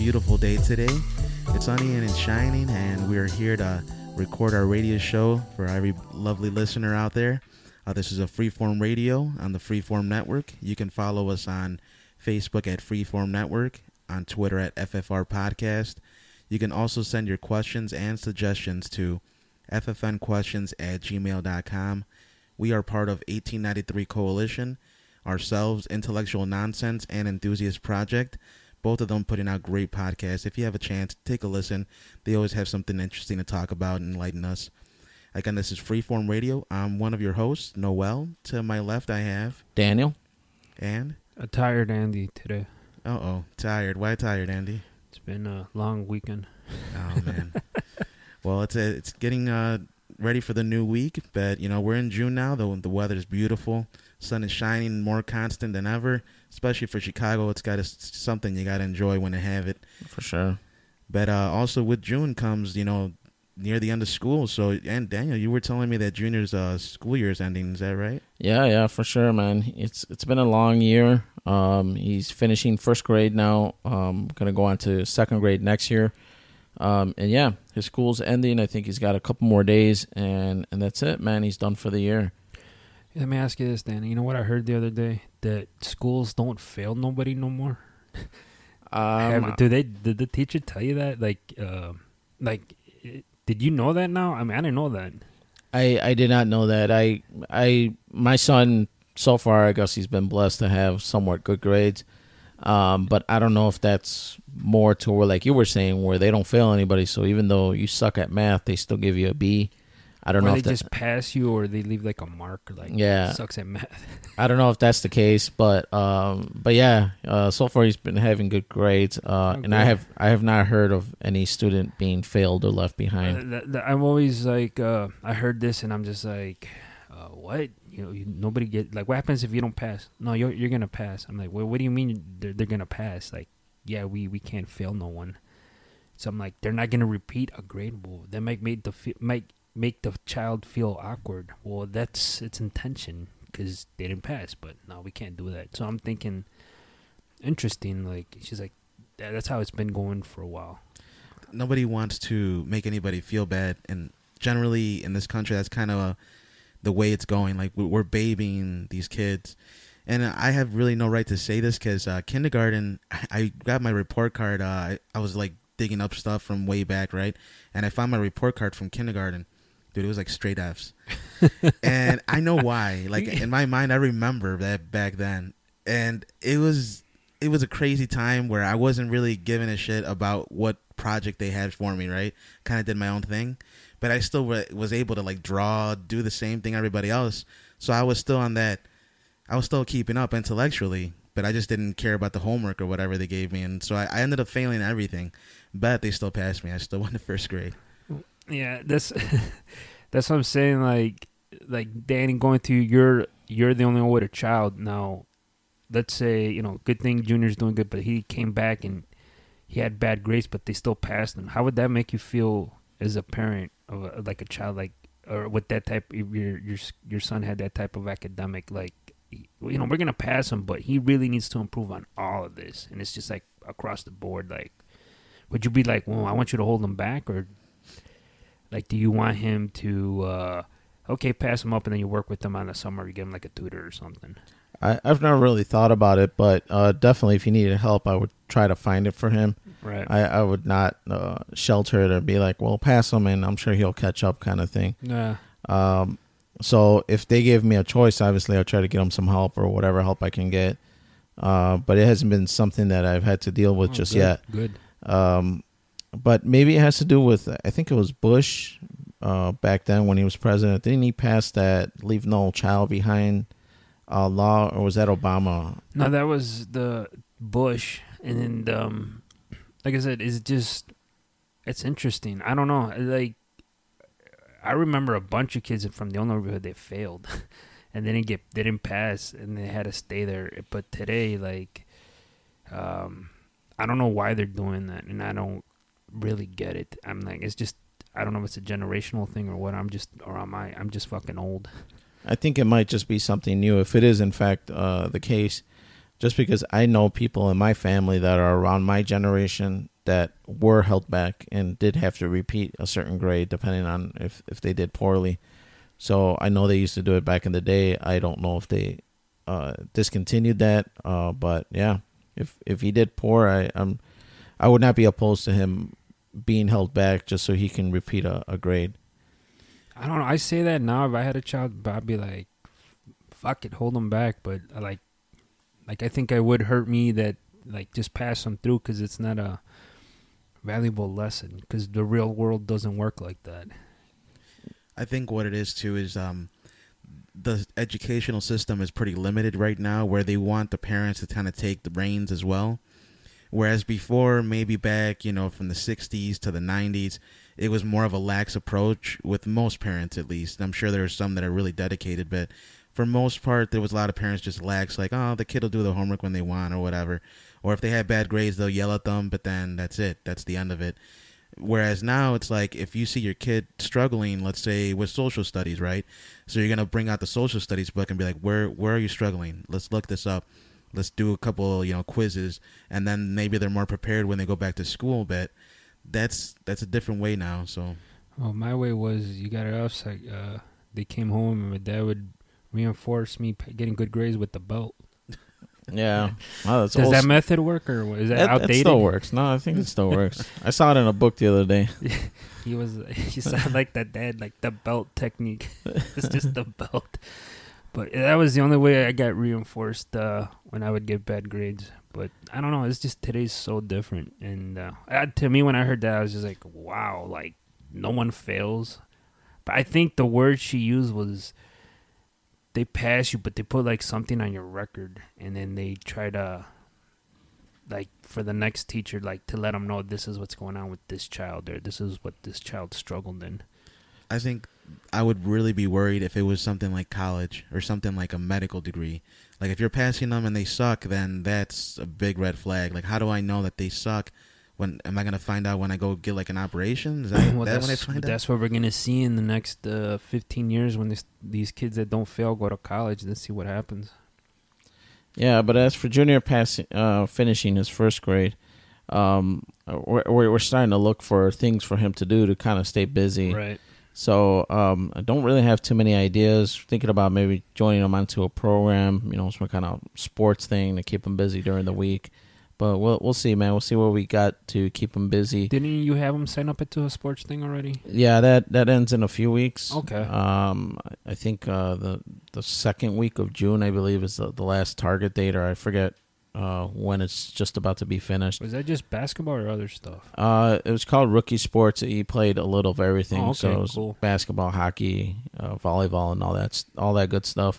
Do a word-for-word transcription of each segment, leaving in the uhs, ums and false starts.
beautiful day today. It's sunny and it's shining, and we're here to record our radio show for every lovely listener out there. Uh, this is a Freeform Radio on the Freeform Network. You can follow us on Facebook at Freeform Network, on Twitter at F F R Podcast. You can also send your questions and suggestions to f f n questions at gmail dot com. We are part of eighteen ninety-three Coalition, ourselves, Intellectual Nonsense, and Enthusiast Project. Both of them putting out great podcasts. If you have a chance, take a listen. They always have something interesting to talk about and enlighten us. Again, this is Freeform Radio. I'm one of your hosts, Noel. To my left, I have Daniel. And? A tired Andy today. Uh-oh. Tired. Why tired, Andy? It's been a long weekend. Oh, man. Well, it's a, it's getting uh, ready for the new week, but, you know, we're in June now. The, the weather is beautiful. Sun is shining, more constant than ever, especially for Chicago. It's got a, something you got to enjoy when you have it. For sure. But uh, also with June comes, you know, near the end of school. So, and Daniel, you were telling me that junior's uh, school year is ending. Is that right? Yeah, yeah, for sure, man. It's It's been a long year. Um, he's finishing first grade now. Um, going to go on to second grade next year. Um, and yeah, his school's ending. I think he's got a couple more days, and, and that's it, man. He's done for the year. Let me ask you this, Danny. You know what I heard the other day? That schools don't fail nobody no more. Um, Have, do they? Did the teacher tell you that? Like, uh, like, did you know that now? I mean, I didn't know that. I, I did not know that. I I my son so far, I guess he's been blessed to have somewhat good grades. Um, but I don't know if that's more to where, like you were saying, where they don't fail anybody. So even though you suck at math, they still give you a B. I don't or know they if that, just pass you, or they leave like a mark, like yeah, sucks at math. I don't know if that's the case, but um, but yeah, uh, so far he's been having good grades, uh, okay. and I have I have not heard of any student being failed or left behind. Uh, th- th- I'm always like, uh, I heard this, and I'm just like, uh, what? You know, you, nobody get like. What happens if you don't pass? No, you're you're gonna pass. I'm like, well, what do you mean they're they're gonna pass? Like, yeah, we, we can't fail no one. So I'm like, they're not gonna repeat a grade. Well, that might make the fi- might. make the child feel awkward. Well, that's its intention because they didn't pass, but no, we can't do that. So I'm thinking, interesting, like, she's like, that's how it's been going for a while. Nobody wants to make anybody feel bad, and generally in this country, that's kind of uh, the way it's going. Like, we're babying these kids, and I have really no right to say this because uh, kindergarten, I got my report card. Uh, I, I was, like, digging up stuff from way back, right? And I found my report card from kindergarten. Dude, it was like straight F's. And I know why. Like, in my mind, I remember that back then. And it was it was a crazy time where I wasn't really giving a shit about what project they had for me, right? Kind of did my own thing. But I still w- was able to, like, draw, do the same thing everybody else. So I was still on that. I was still keeping up intellectually. But I just didn't care about the homework or whatever they gave me. And so I, I ended up failing everything. But they still passed me. I still won the first grade. Yeah, that's that's what I'm saying. Like, like Danny, going through, you're you're the only one with a child now. Let's say, you know, good thing Junior's doing good, but he came back and he had bad grades, but they still passed him. How would that make you feel as a parent of a, like a child, like, or with that type? If your your your son had that type of academic, like, you know, we're gonna pass him, but he really needs to improve on all of this, and it's just like across the board. Like, would you be like, well, I want you to hold him back, or like, do you want him to, uh, okay, pass him up, and then you work with him on the summer, you give him like a tutor or something? I, I've never really thought about it, but uh, definitely if he needed help, I would try to find it for him. Right. I, I would not uh, shelter it or be like, well, pass him and I'm sure he'll catch up kind of thing. Yeah. Um, so if they give me a choice, obviously I'll try to get him some help or whatever help I can get. Uh, but it hasn't been something that I've had to deal with Oh, just good, yet. Good. Um, but maybe it has to do with, I think it was Bush uh, back then when he was president. Didn't he pass that leave no child behind uh, law, or was that Obama? No, that was the Bush. And then, um, like I said, it's just, it's interesting. I don't know. Like, I remember a bunch of kids from the old neighborhood that failed. And they didn't get, they didn't pass, and they had to stay there. But today, like, um, I don't know why they're doing that, and I don't really get it. I'm like, it's just, I don't know if it's a generational thing or what. I'm just, or am I? I'm just fucking old. I think it might just be something new. If it is, in fact, uh, the case, just because I know people in my family that are around my generation that were held back and did have to repeat a certain grade depending on if, if they did poorly. So I know they used to do it back in the day. I don't know if they uh, discontinued that, uh, but yeah, if if he did poor, I I'm, I would not be opposed to him being held back just so he can repeat a, a grade. I don't know. I say that now. If I had a child, I'd be like, fuck it, hold them back. But I like, like I think it would hurt me that like just pass them through because it's not a valuable lesson because the real world doesn't work like that. I think what it is too is um, the educational system is pretty limited right now, where they want the parents to kind of take the reins as well. Whereas before, maybe back, you know, from the sixties to the nineties, it was more of a lax approach with most parents, at least. I'm sure there are some that are really dedicated, but for most part, there was a lot of parents just lax, like, oh, the kid will do the homework when they want or whatever. Or if they had bad grades, they'll yell at them, but then that's it. That's the end of it. Whereas now it's like if you see your kid struggling, let's say with social studies, right? So you're going to bring out the social studies book and be like, where where are you struggling? Let's look this up. Let's do a couple, you know, quizzes, and then maybe they're more prepared when they go back to school. But that's that's a different way now. So, well, my way was you got it upside. Uh, they came home and my dad would reinforce me p- getting good grades with the belt. Yeah. Wow, that's Does old that s- method work or is that It, outdated? it still works. No, I think it still works. I saw it in a book the other day. He was he sounded like that dad, like the belt technique. It's just the belt. But that was the only way I got reinforced uh, when I would get bad grades. But I don't know. It's just today's so different. And uh, I, to me, when I heard that, I was just like, wow, like no one fails. But I think the word she used was they pass you, but they put like something on your record. And then they try to, like for the next teacher, like to let them know this is what's going on with this child or this is what this child struggled in. I think I would really be worried if it was something like college or something like a medical degree. Like if you're passing them and they suck, then that's a big red flag. Like how do I know that they suck? When am I gonna find out when I go get like an operation? Is that, well, that when I that's, find out? that's what we're gonna see in the next uh, fifteen years when this, these kids that don't fail go to college. Let's see what happens. Yeah, but as for Junior passing, uh, finishing his first grade, um, we're we're starting to look for things for him to do to kind of stay busy. Right. So um, I don't really have too many ideas. Thinking about maybe joining him onto a program, you know, some kind of sports thing to keep him busy during the week. But we'll we'll see, man. We'll see what we got to keep him busy. Didn't you have him sign up into a sports thing already? Yeah, that, that ends in a few weeks. Okay. Um, I think uh, the the second week of June, I believe, is the, the last target date, or I forget uh, when it's just about to be finished. Was that just basketball or other stuff? Uh, it was called Rookie Sports. He played a little of everything. Oh, okay, so it was cool. basketball, hockey, uh, volleyball, and all that all that good stuff.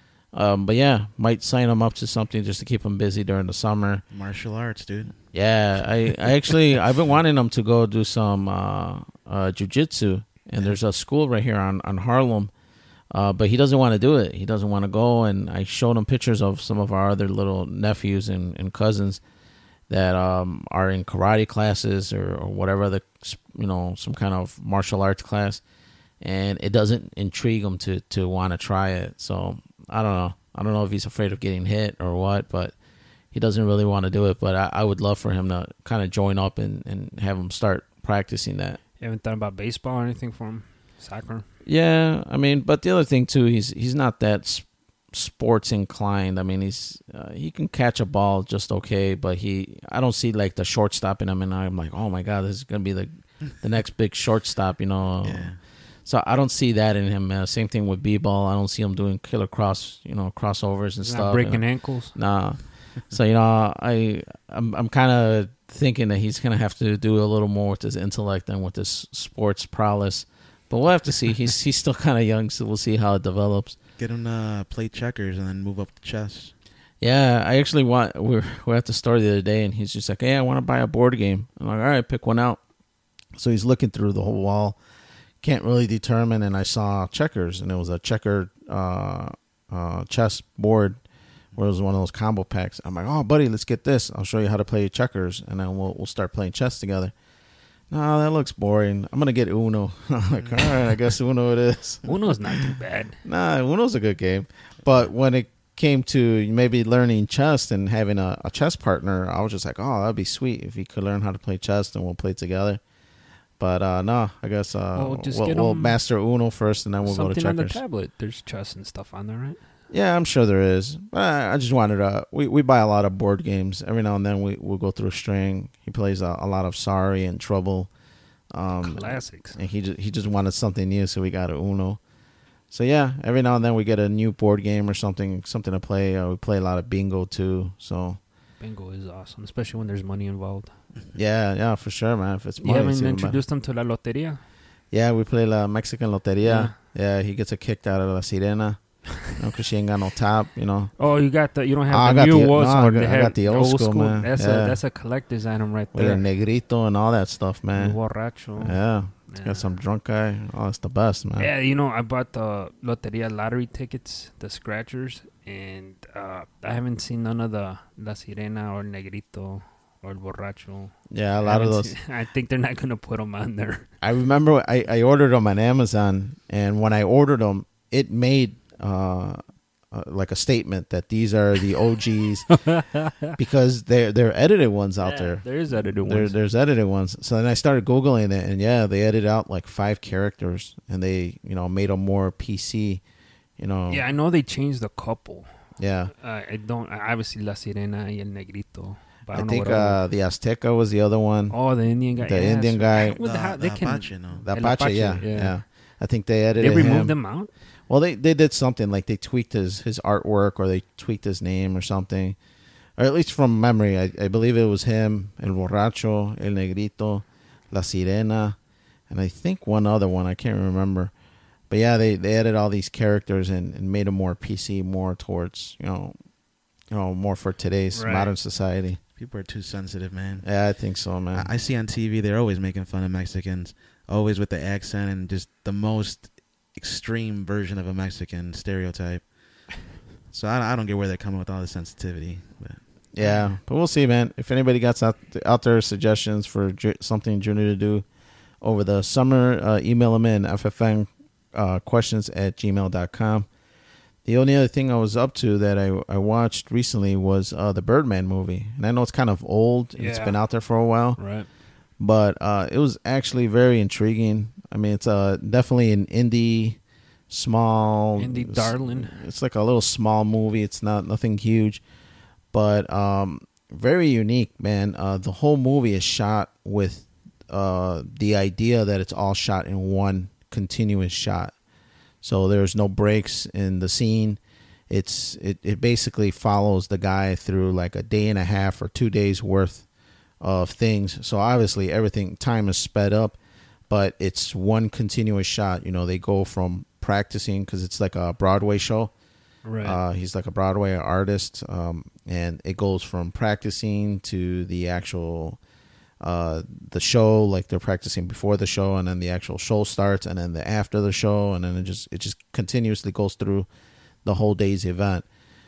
Um, but yeah, might sign him up to something just to keep him busy during the summer. Martial arts, dude. Yeah, I, I actually I've been wanting him to go do some uh, uh, jujitsu, and there's a school right here on on Harlem, uh, but he doesn't want to do it. He doesn't want to go, and I showed him pictures of some of our other little nephews and, and cousins that um, are in karate classes or, or whatever other, you know, some kind of martial arts class, and it doesn't intrigue him to to want to try it. So I don't know. I don't know if he's afraid of getting hit or what, but he doesn't really want to do it. But I, I would love for him to kind of join up and, and have him start practicing that. You haven't thought about baseball or anything for him? Soccer? Yeah, I mean, but the other thing too, he's he's not that s- sports inclined. I mean, he's uh, he can catch a ball just okay, but he I don't see like the shortstop in him, and I'm like, oh my god, this is gonna be the the next big shortstop, you know. Yeah. So I don't see that in him. Uh, same thing with b-ball. I don't see him doing killer cross, you know, crossovers and He's stuff. not breaking you know. ankles? Nah. So you know, I I'm I'm kind of thinking that he's gonna have to do a little more with his intellect than with his sports prowess. But we'll have to see. He's he's still kind of young, so we'll see how it develops. Get him to play checkers and then move up to chess. Yeah, I actually want. We're we're at the store the other day, and he's just like, "Hey, I want to buy a board game." I'm like, "All right, pick one out." So he's looking through the whole wall, can't really determine, and I saw checkers, and it was a checker uh, uh, chess board, where it was one of those combo packs. I'm like, "Oh, buddy, let's get this. I'll show you how to play checkers, and then we'll we'll start playing chess together." No, that looks boring. I'm gonna get Uno. I'm like, all right, I guess Uno it is. Uno's not too bad. Nah, Uno's a good game, but when it came to maybe learning chess and having a, a chess partner, I was just like, oh, that'd be sweet if you could learn how to play chess and we'll play together. But uh, no, I guess uh, Well, just we'll, get we'll 'em master Uno first and then we'll go to Something on the checkers. tablet. There's chess and stuff on there, right? Yeah, I'm sure there is. But I I just wanted to. We, we buy a lot of board games. Every now and then we, we'll go through a string. He plays a, a lot of Sorry and Trouble. Um, Classics. and he just, he just wanted something new, so we got a Uno. So yeah, every now and then we get a new board game or something, something to play. Uh, we play a lot of bingo too. So Bingo is awesome, especially when there's money involved. yeah, yeah, for sure, man. If it's You money, it's haven't even introduced them to La Loteria? better. Yeah, we play La Mexican Loteria. Yeah, he gets a kick out of La Sirena because she ain't got no top, you know. Oh, you got the you don't have Oh, I the got new the- old no, I one. got- They I have got the old school, man. That's Yeah. a that's a collector's item right With a there. negrito and all that stuff, man. Borracho. Yeah, it's Yeah. got some drunk guy. Oh, it's the best, man. Yeah, you know, I bought the Loteria lottery tickets, the scratchers, and uh, I haven't seen none of the La Sirena or Negrito or El Borracho. Yeah, a I lot of haven't those. seen- I think they're not going to put them on there. I remember I, I ordered them on Amazon, and when I ordered them, it made uh, uh, like a statement that these are the O Gs because they're they're edited ones out Yeah, there. There is edited There, ones. there's edited ones. So then I started googling it, and yeah, they edited out like five characters, and they you know made them more P C. You know. Yeah, I know they changed a couple. Yeah. Uh, I don't. Obviously, La Sirena y El Negrito. But I, I don't think know what other- uh, the Azteca was the other one. Oh, the Indian guy. the yeah, Indian so- guy. What the The- hell? the They can. Apache, no? The El Apache, Apache, yeah, yeah. yeah, I think they They edited removed him. them out. Well, they, they did something like they tweaked his, his artwork or they tweaked his name or something, or at least from memory, I, I believe it was him, El Borracho, El Negrito, La Sirena, and I think one other one I can't remember. But yeah, they, they added all these characters and, and made them more P C, more towards you know, you know, more for today's Right. modern society. People are too sensitive, man. Yeah, I think so, man. I, I see on T V they're always making fun of Mexicans, always with the accent and just the most extreme version of a Mexican stereotype. So I, I don't get where they're coming with all the sensitivity. But Yeah, but we'll see, man. If anybody got out, out there suggestions for ju- something Junior to do over the summer, uh, email them in, F F N uh, questions at gmail dot com. The only other thing I was up to that I, I watched recently was uh, the Birdman movie. And I know it's kind of old. And It's Yeah. been out there for a while. Right. But uh, it was actually very intriguing. I mean, it's uh, definitely an indie, small... Indie darling. It's like a little small movie. It's not nothing huge, but um, very unique, man. Uh, the whole movie is shot with uh, the idea that it's all shot in one continuous shot. So there's no breaks in the scene. It's it, it basically follows the guy through like a day and a half or two days worth of things. So obviously everything time is sped up, but it's one continuous shot. You know, they go from practicing because it's like a Broadway show. Right. Uh, he's like a Broadway artist, um, and it goes from practicing to the actual uh, the show. Like they're practicing before the show, and then the actual show starts, and then the after the show, and then it just it just continuously goes through the whole day's event,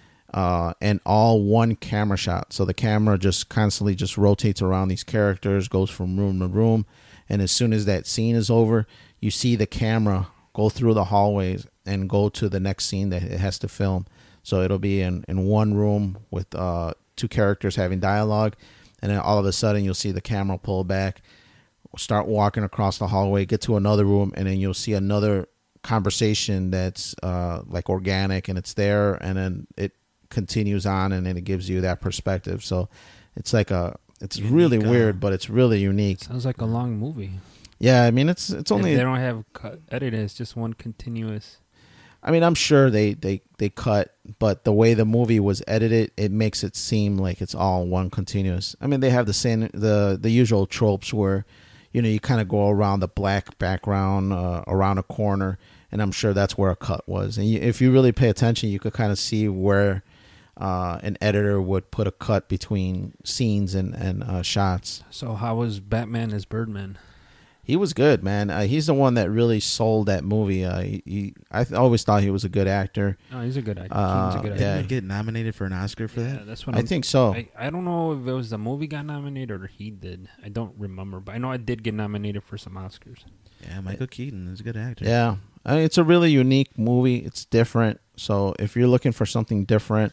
uh, and all one camera shot. So the camera just constantly just rotates around these characters, goes from room to room, and as soon as that scene is over, you see the camera go through the hallways and go to the next scene that it has to film. So it'll be in, in one room with uh, two characters having dialogue, and then all of a sudden you'll see the camera pull back, start walking across the hallway, get to another room, and then you'll see another conversation that's uh, like organic, and it's there, and then it continues on, and then it gives you that perspective. So it's like a, it's Unique, really uh, weird, but it's really unique. Sounds like a long movie. Yeah, I mean, it's it's only If they don't have cut edited. It's just one continuous. I mean, I'm sure they, they, they cut, but the way the movie was edited, it makes it seem like it's all one continuous. I mean, they have the same, the the usual tropes where, you know, you kind of go around the black background, uh, around a corner, and I'm sure that's where a cut was. And you, if you really pay attention, you could kind of see where uh, an editor would put a cut between scenes and and uh, shots. So how was Batman as Birdman? He was good, man. Uh, he's the one that really sold that movie. Uh, he, he, I th- always thought he was a good actor. No, he's a good actor. Uh, He's a good yeah. actor. didn't he get nominated for an Oscar for Yeah, that? that's what I I'm, think so. I, I don't know if it was the movie got nominated or he did. I don't remember, but I know I did get nominated for some Oscars. Yeah, Michael Keaton is a good actor. Yeah, I mean, it's a really unique movie. It's different. So if you're looking for something different,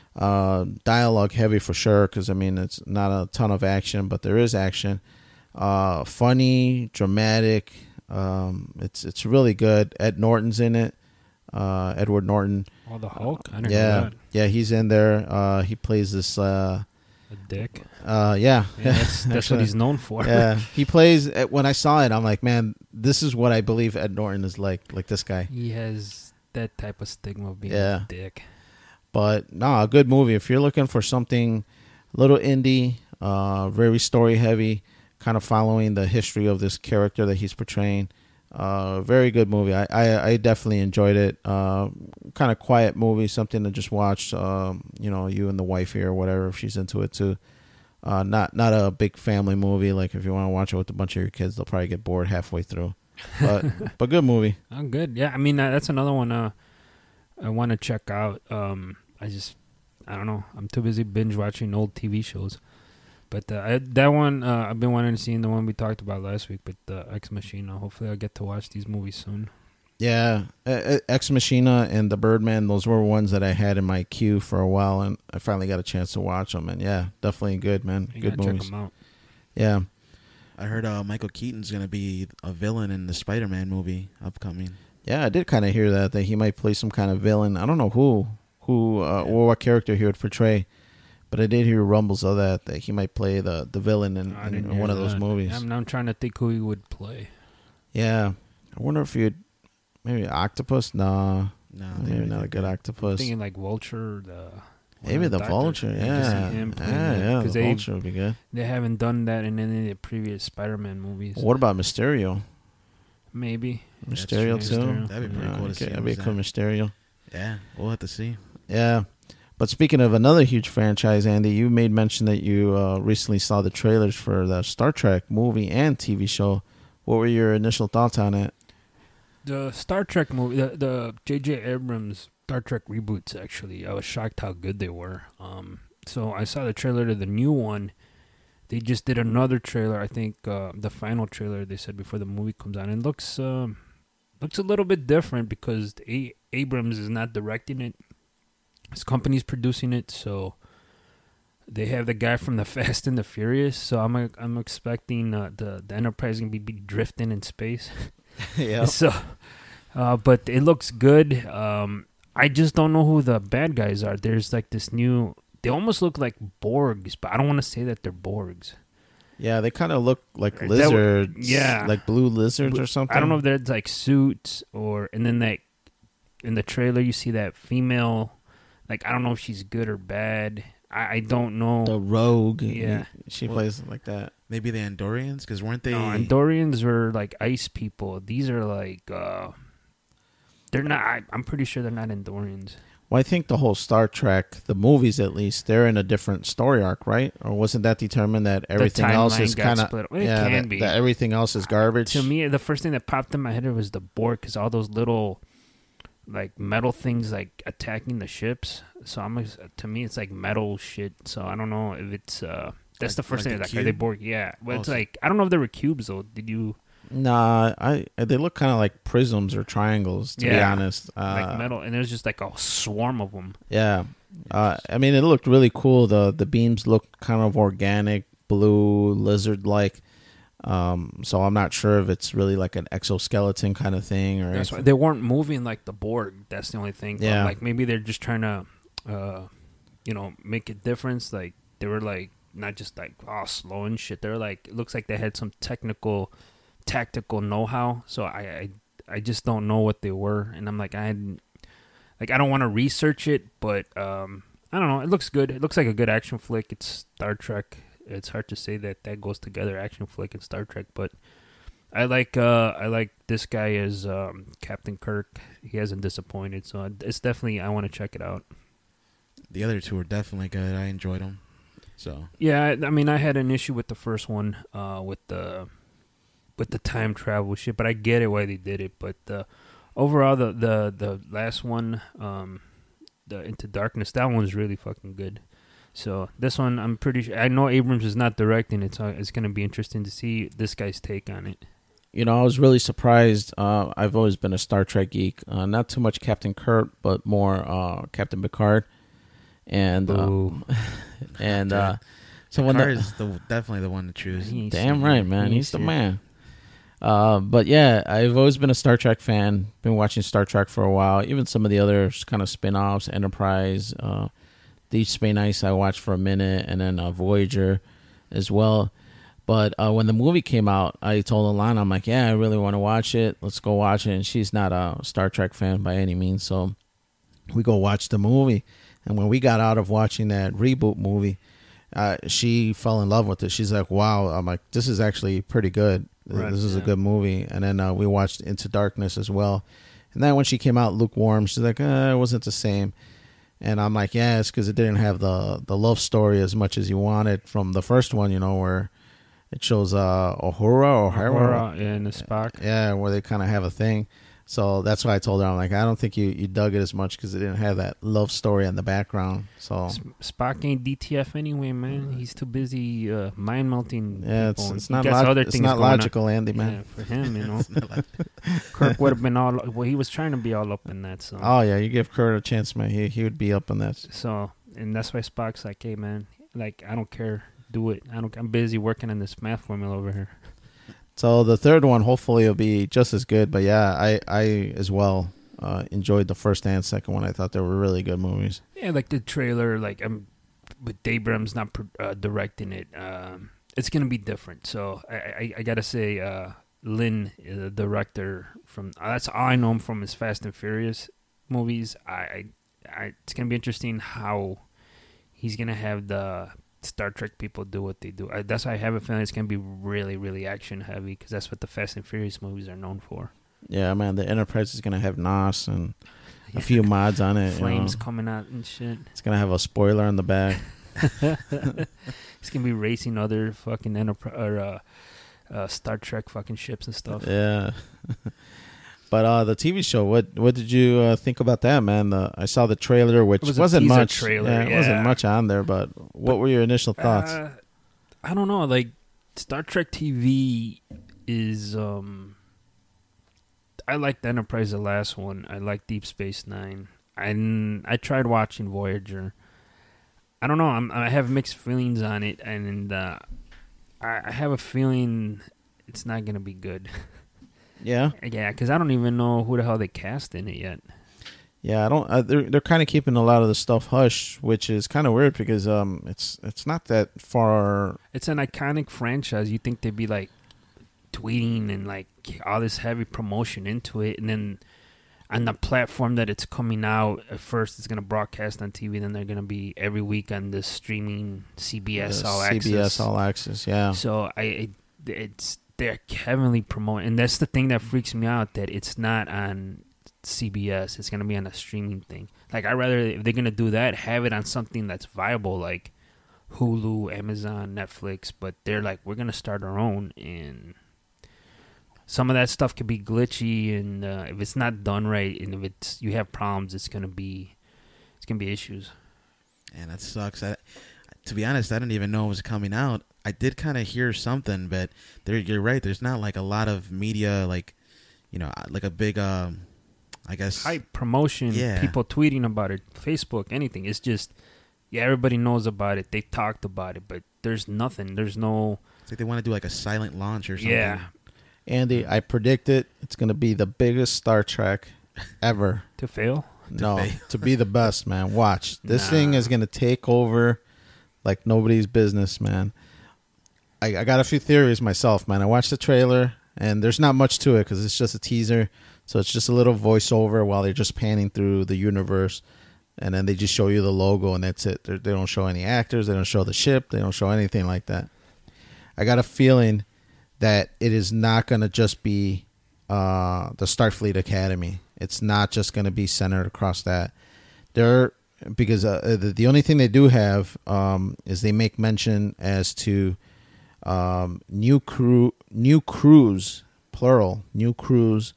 uh, dialogue heavy for sure. Because I mean, it's not a ton of action, but there is action. Uh, funny, dramatic. Um, it's it's really good. Ed Norton's in it. Uh, Edward Norton. Oh, the Hulk. I didn't Yeah, know that. yeah, he's in there. Uh, he plays this. Uh, A dick. uh, yeah, Yeah, that's that's what he's known for. yeah, he plays. When I saw it, I'm like, man, this is what I believe Ed Norton is like. Like this guy. He has that type of stigma of being Yeah. a dick. But no, a good movie. If you're looking for something a little indie, uh, very story heavy, kind of following the history of this character that he's portraying, uh, very good movie. I, I, I definitely enjoyed it. Uh, kind of quiet movie, something to just watch. Um, you know, you and the wife here or whatever, if she's into it too. Uh, not not a big family movie. Like if you want to watch it with a bunch of your kids, they'll probably get bored halfway through. But but good movie. Oh, good. Yeah, I mean uh, that's another one uh, I want to check out. Um, I just I don't know. I'm too busy binge watching old T V shows. But uh, I, that one uh, I've been wanting to see, the one we talked about last week, but uh, Ex Machina. Hopefully, I'll get to watch these movies soon. Yeah, uh, Ex Machina and The Birdman, those were ones that I had in my queue for a while, and I finally got a chance to watch them. And yeah, definitely good, man. You Good gotta movies. check them out. Yeah. I heard uh, Michael Keaton's gonna be a villain in the Spider-Man movie upcoming. Yeah, I did kind of hear that, that he might play some kind of villain. I don't know who, who uh, or what character he would portray, but I did hear rumbles of that, that he might play the, the villain in, I in, didn't in hear one of those that. movies. I'm, I'm trying to think who he would play. Yeah. I wonder if you'd, maybe Octopus? Nah, No, maybe not a good I'm octopus. thinking like Vulture, the Maybe one the of doctors. Vulture, I can yeah. see him playing Yeah, that, yeah, 'cause the they- Vulture would be good. They haven't done that in any of the previous Spider-Man movies. What about Mysterio? Maybe. That's Mysterio true. too? Mysterio. That'd be pretty Yeah, cool to okay, see. that'd be a him cool as Mysterio. that. Yeah, we'll have to see. Yeah. But speaking of another huge franchise, Andy, you made mention that you uh, recently saw the trailers for the Star Trek movie and T V show. What were your initial thoughts on it? The Star Trek movie, the, the J J Abrams Star Trek reboots, actually, I was shocked how good they were. Um, so I saw the trailer to the new one. They just did another trailer, I think uh, the final trailer they said before the movie comes out. And it looks, uh, looks a little bit different because A- Abrams is not directing it. His company's producing it, so they have the guy from the Fast and the Furious. So I'm I'm expecting uh, the the Enterprise gonna be, be drifting in space. Yeah. So, uh, but it looks good. Um, I just don't know who the bad guys are. There's like this new. They almost look like Borgs, but I don't want to say that they're Borgs. Yeah, they kind of look like That lizards. w- yeah. Like blue lizards or something. I don't know if they're like suits or. And then that in the trailer you see that female. Like I don't know if she's good or bad. I, I don't know. The rogue. Yeah. She Well, plays like that. Maybe the Andorians, because weren't they? No, Andorians were like ice people. These are like. uh They're not. I, I'm pretty sure they're not Andorians. Well, I think the whole Star Trek, the movies at least, they're in a different story arc, right? Or wasn't that determined that everything else timeline is got kind of split. Well, it yeah, can that, be. that everything else is garbage? To me, the first thing that popped in my head was the Borg, because all those little, like metal things, like attacking the ships. So I'm to me, it's like metal shit. So I don't know if it's. uh That's Like- the first like thing the that like, are they cube? Borg? Yeah, but Oh, it's so- like I don't know if they were cubes though. Did you Nah, I they look kind of like prisms or triangles, to be Yeah. honest. Uh, like metal? And there's just like a swarm of them. Yeah, uh, I mean, it looked really cool. the The beams looked kind of organic, blue, lizard like. Um, so I'm not sure if it's really like an exoskeleton kind of thing or. That's why anything. they weren't moving like the Borg. That's the only thing. But, Yeah. like maybe they're just trying to, uh, you know, make a difference. Like they were like not just like oh slow and shit. They're like it looks like they had some technical, tactical know-how. So I, I, I just don't know what they were, and I'm like I, hadn't- like I don't want to research it, but um, I don't know. It looks good. It looks like a good action flick. It's Star Trek. It's hard to say that that goes together, action flick and Star Trek, but. I like uh, I like this guy as um, Captain Kirk. He hasn't disappointed, so it's definitely I want to check it out. The other two were definitely good. I enjoyed them. So Yeah, I, I mean I had an issue with the first one uh, with the with the time travel shit, but I get it why they did it. But uh, overall, the the the last one, um, the Into Darkness, that one's really fucking good. So this one, I'm pretty sure. I know Abrams is not directing it, so it's gonna be interesting to see this guy's take on it. you know, I was really surprised. Uh, I've always been a Star Trek geek. Uh, not too much Captain Kirk, but more uh, Captain Picard. And uh, and uh, so when Picard the, is the, definitely the one to choose. He's- damn right, man, he's the here. man. Uh, but yeah, I've always been a Star Trek fan. Been watching Star Trek for a while. Even some of the other kind of spin-offs, Enterprise, uh, Deep Space Nine, I watched for a minute, and then uh, Voyager as well. But uh, when the movie came out, I told Alana, I'm like, yeah, I really want to watch it. Let's go watch it. And she's not a Star Trek fan by any means, so we go watch the movie. And when we got out of watching that reboot movie, uh, she fell in love with it. She's like, wow. I'm like, this is actually pretty good. Right, this is yeah. a good movie. And then uh, we watched Into Darkness as well. And then when she came out lukewarm, she's like, uh, it wasn't the same. And I'm like, yeah, it's because it didn't have the, the love story as much as you wanted from the first one, you know, where it shows uh, Uhura or Hera. Uhura and the Spock. Yeah, where they kind of have a thing. So that's why I told her, I'm like, I don't think you, you dug it as much because it didn't have that love story in the background. So S- Spock ain't D T F anyway, man. He's too busy uh, mind melting. yeah, it's people. it's He not gets log- other it's things not going on. logical, Andy, man. Yeah, for him, you know. Kirk would have been all. Well, he was trying to be all up in that. So, Oh yeah, you give Kurt a chance, man. He he would be up on that. so, and that's why Spock's like, hey, man, like I don't care, do it. I don't. I'm busy working on this math formula over here. So the third one, hopefully, will be just as good. But yeah, I I as well uh, enjoyed the first and second one. I thought they were really good movies. Yeah, like the trailer, like I'm with Dave Brem's not pro- uh, directing it. Um, it's gonna be different. So I, I, I gotta say, uh, Lynn, uh, the director from uh, that's all I know him from his Fast and Furious movies. I, I, I it's gonna be interesting how he's gonna have the Star Trek people do what they do. I, that's why I have a feeling it's gonna be really, really action heavy because that's what the Fast and Furious movies are known for. Yeah, man. The Enterprise is gonna have N O S and a few mods on it. you Flames know. coming out and shit. It's gonna have a spoiler on the back. It's gonna be racing other fucking Enterprise or uh, uh, Star Trek fucking ships and stuff. Yeah. But uh, the T V show, what what did you uh, think about that, man? The, I saw the trailer, which It was a wasn't teaser much. trailer, yeah, it yeah. wasn't much on there. But what were your initial thoughts? Uh, I don't know. Like Star Trek T V is. um I liked Enterprise, the last one. I like Deep Space Nine. I I tried watching Voyager. I don't know. I'm, I have mixed feelings on it, and uh, I, I have a feeling it's not gonna be good. yeah, Yeah, because I don't even know who the hell they cast in it yet. yeah. I don't. Uh, they're they're kind of keeping a lot of the stuff hush, which is kind of weird because um, it's it's not that far. It's an iconic franchise. You think they'd be like tweeting and like all this heavy promotion into it, and then on the platform that it's coming out, at first it's gonna broadcast on T V, then they're gonna be every week on the streaming C B S the All C B S Access. All Access. Yeah, So I, it, it's they're heavily promoting, and that's the thing that freaks me out, that it's not on C B S. It's gonna be on a streaming thing. Like I rather, if they're gonna do that, have it on something that's viable, like Hulu, Amazon, Netflix. But they're like, we're gonna start our own, and some of that stuff could be glitchy, and uh, if it's not done right, and if it's you have problems, it's gonna be it's gonna be issues. And that sucks. I, to be honest, I didn't even know it was coming out. I did kind of hear something, but there, you're right. There's not like a lot of media, like, you know, like a big, um, I guess, Hype, promotion, Yeah. people tweeting about it, Facebook, anything. It's just, yeah, everybody knows about it. They talked about it, but there's nothing. There's no, it's like they want to do like a silent launch or something. yeah, Andy, I predict it. It's gonna be the biggest Star Trek ever. to fail. No, fail. to be the best, man. Watch. This Nah. thing is gonna take over like nobody's business, man. I, I got a few theories myself, man. I watched the trailer, and there's not much to it because it's just a teaser. So it's just a little voiceover while they're just panning through the universe, and then they just show you the logo, and that's it. They're, they don't show any actors. They don't show the ship. They don't show anything like that. I got a feeling that it is not going to just be uh, the Starfleet Academy. It's not just going to be centered across that. They're because uh, the, the only thing they do have um, is they make mention as to um, new crew, new crews, plural, new crews,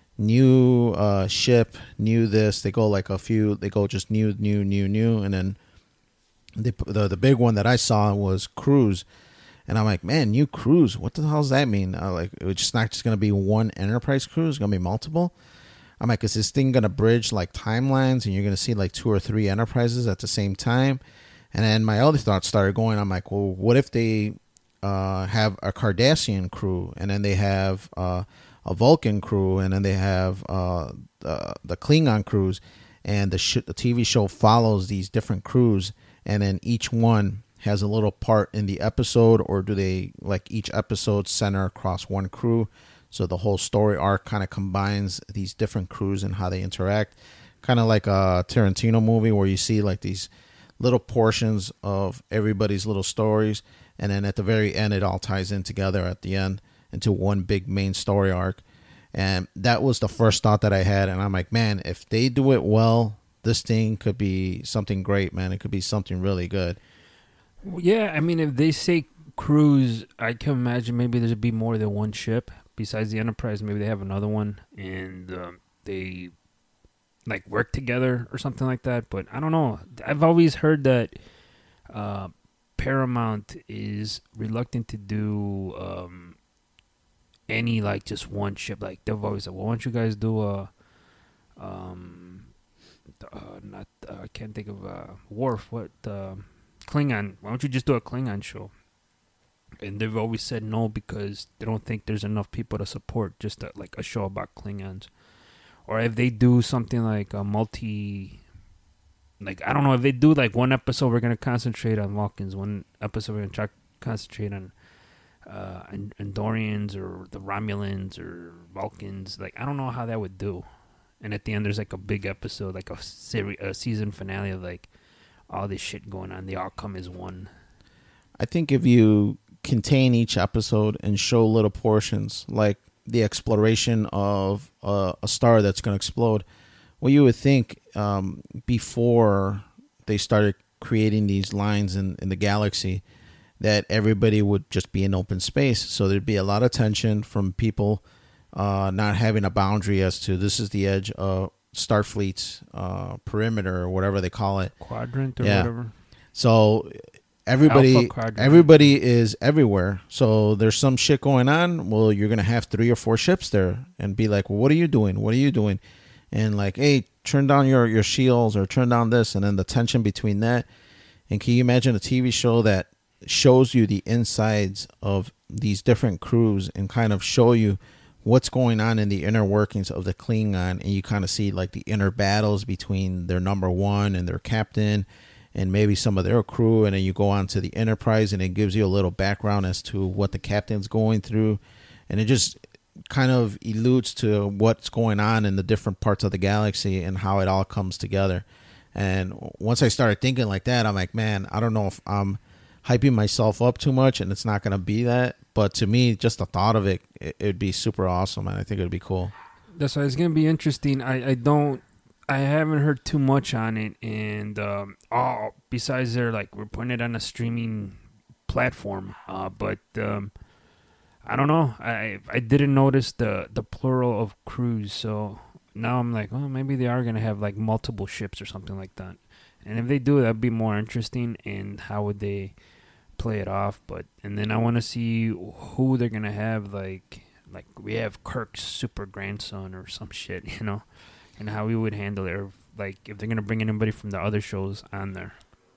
new uh, ship, new this. They go like a few. They go just new, new, new, new, and then they, the the big one that I saw was cruise. And I'm like, man, new cruise. What the hell does that mean? Uh, like, it's just not just going to be one Enterprise cruise. It's going to be multiple. I'm like, is this thing going to bridge like timelines and you're going to see like two or three Enterprises at the same time? And then my other thoughts started going. I'm like, well, what if they uh, have a Cardassian crew and then they have uh, a Vulcan crew and then they have uh, the, the Klingon crews, and the, sh- the T V show follows these different crews, and then each one has a little part in the episode, or do they like each episode center across one crew? So the whole story arc kind of combines these different crews and how they interact, kind of like a Tarantino movie where you see like these little portions of everybody's little stories, and then at the very end it all ties in together at the end into one big main story arc. And that was the first thought that I had, and I'm like, man, if they do it well, this thing could be something great, man. It could be something really good. Yeah, I mean, if they say cruise, I can imagine maybe there'd be more than one ship besides the Enterprise. Maybe they have another one, and um, they like work together or something like that. But I don't know. I've always heard that uh, Paramount is reluctant to do um, any like just one ship. Like they've always said, well, why don't you guys do a um, uh, not uh, I can't think of uh, Worf. What? Uh, Klingon. Why don't you just do a Klingon show? And they've always said no because they don't think there's enough people to support just a, like a show about Klingons. Or if they do something like a multi, like I don't know, if they do like one episode we're gonna concentrate on Vulcans, one episode we're gonna try concentrate on uh, Andorians or the Romulans or Vulcans. Like I don't know how that would do. And at the end there's like a big episode, like a series, a season finale of like all this shit going on. The outcome is one. I think if you contain each episode and show little portions, like the exploration of uh, a star that's going to explode, well, you would think um, before they started creating these lines in, in the galaxy that everybody would just be in open space. So there'd be a lot of tension from people uh, not having a boundary as to this is the edge of Starfleet's uh, perimeter or whatever they call it. Quadrant or yeah. whatever. So everybody everybody is everywhere. So there's some shit going on. Well, you're going to have three or four ships there and be like, well, what are you doing? What are you doing? And like, hey, turn down your, your shields or turn down this. And then the tension between that. And can you imagine a T V show that shows you the insides of these different crews and kind of show you what's going on in the inner workings of the Klingon, and you kind of see like the inner battles between their number one and their captain and maybe some of their crew, and then you go on to the Enterprise and it gives you a little background as to what the captain's going through, and it just kind of alludes to what's going on in the different parts of the galaxy and how it all comes together. And once I started thinking like that, I'm like, man, I don't know if I'm hyping myself up too much and it's not going to be that. But to me, just the thought of it, it would be super awesome, and I think it would be cool. That's why it's going to be interesting. I, I don't, I haven't heard too much on it. And um, oh, besides they're like, we're putting it on a streaming platform. Uh, but um, I don't know. I I didn't notice the, the plural of crews. So now I'm like, oh, maybe they are going to have like multiple ships or something like that. And if they do, that'd be more interesting. And how would they play it off? But and then I want to see who they're gonna have, like like we have Kirk's super grandson or some shit, you know, and how we would handle it, or like if they're gonna bring anybody from the other shows on there.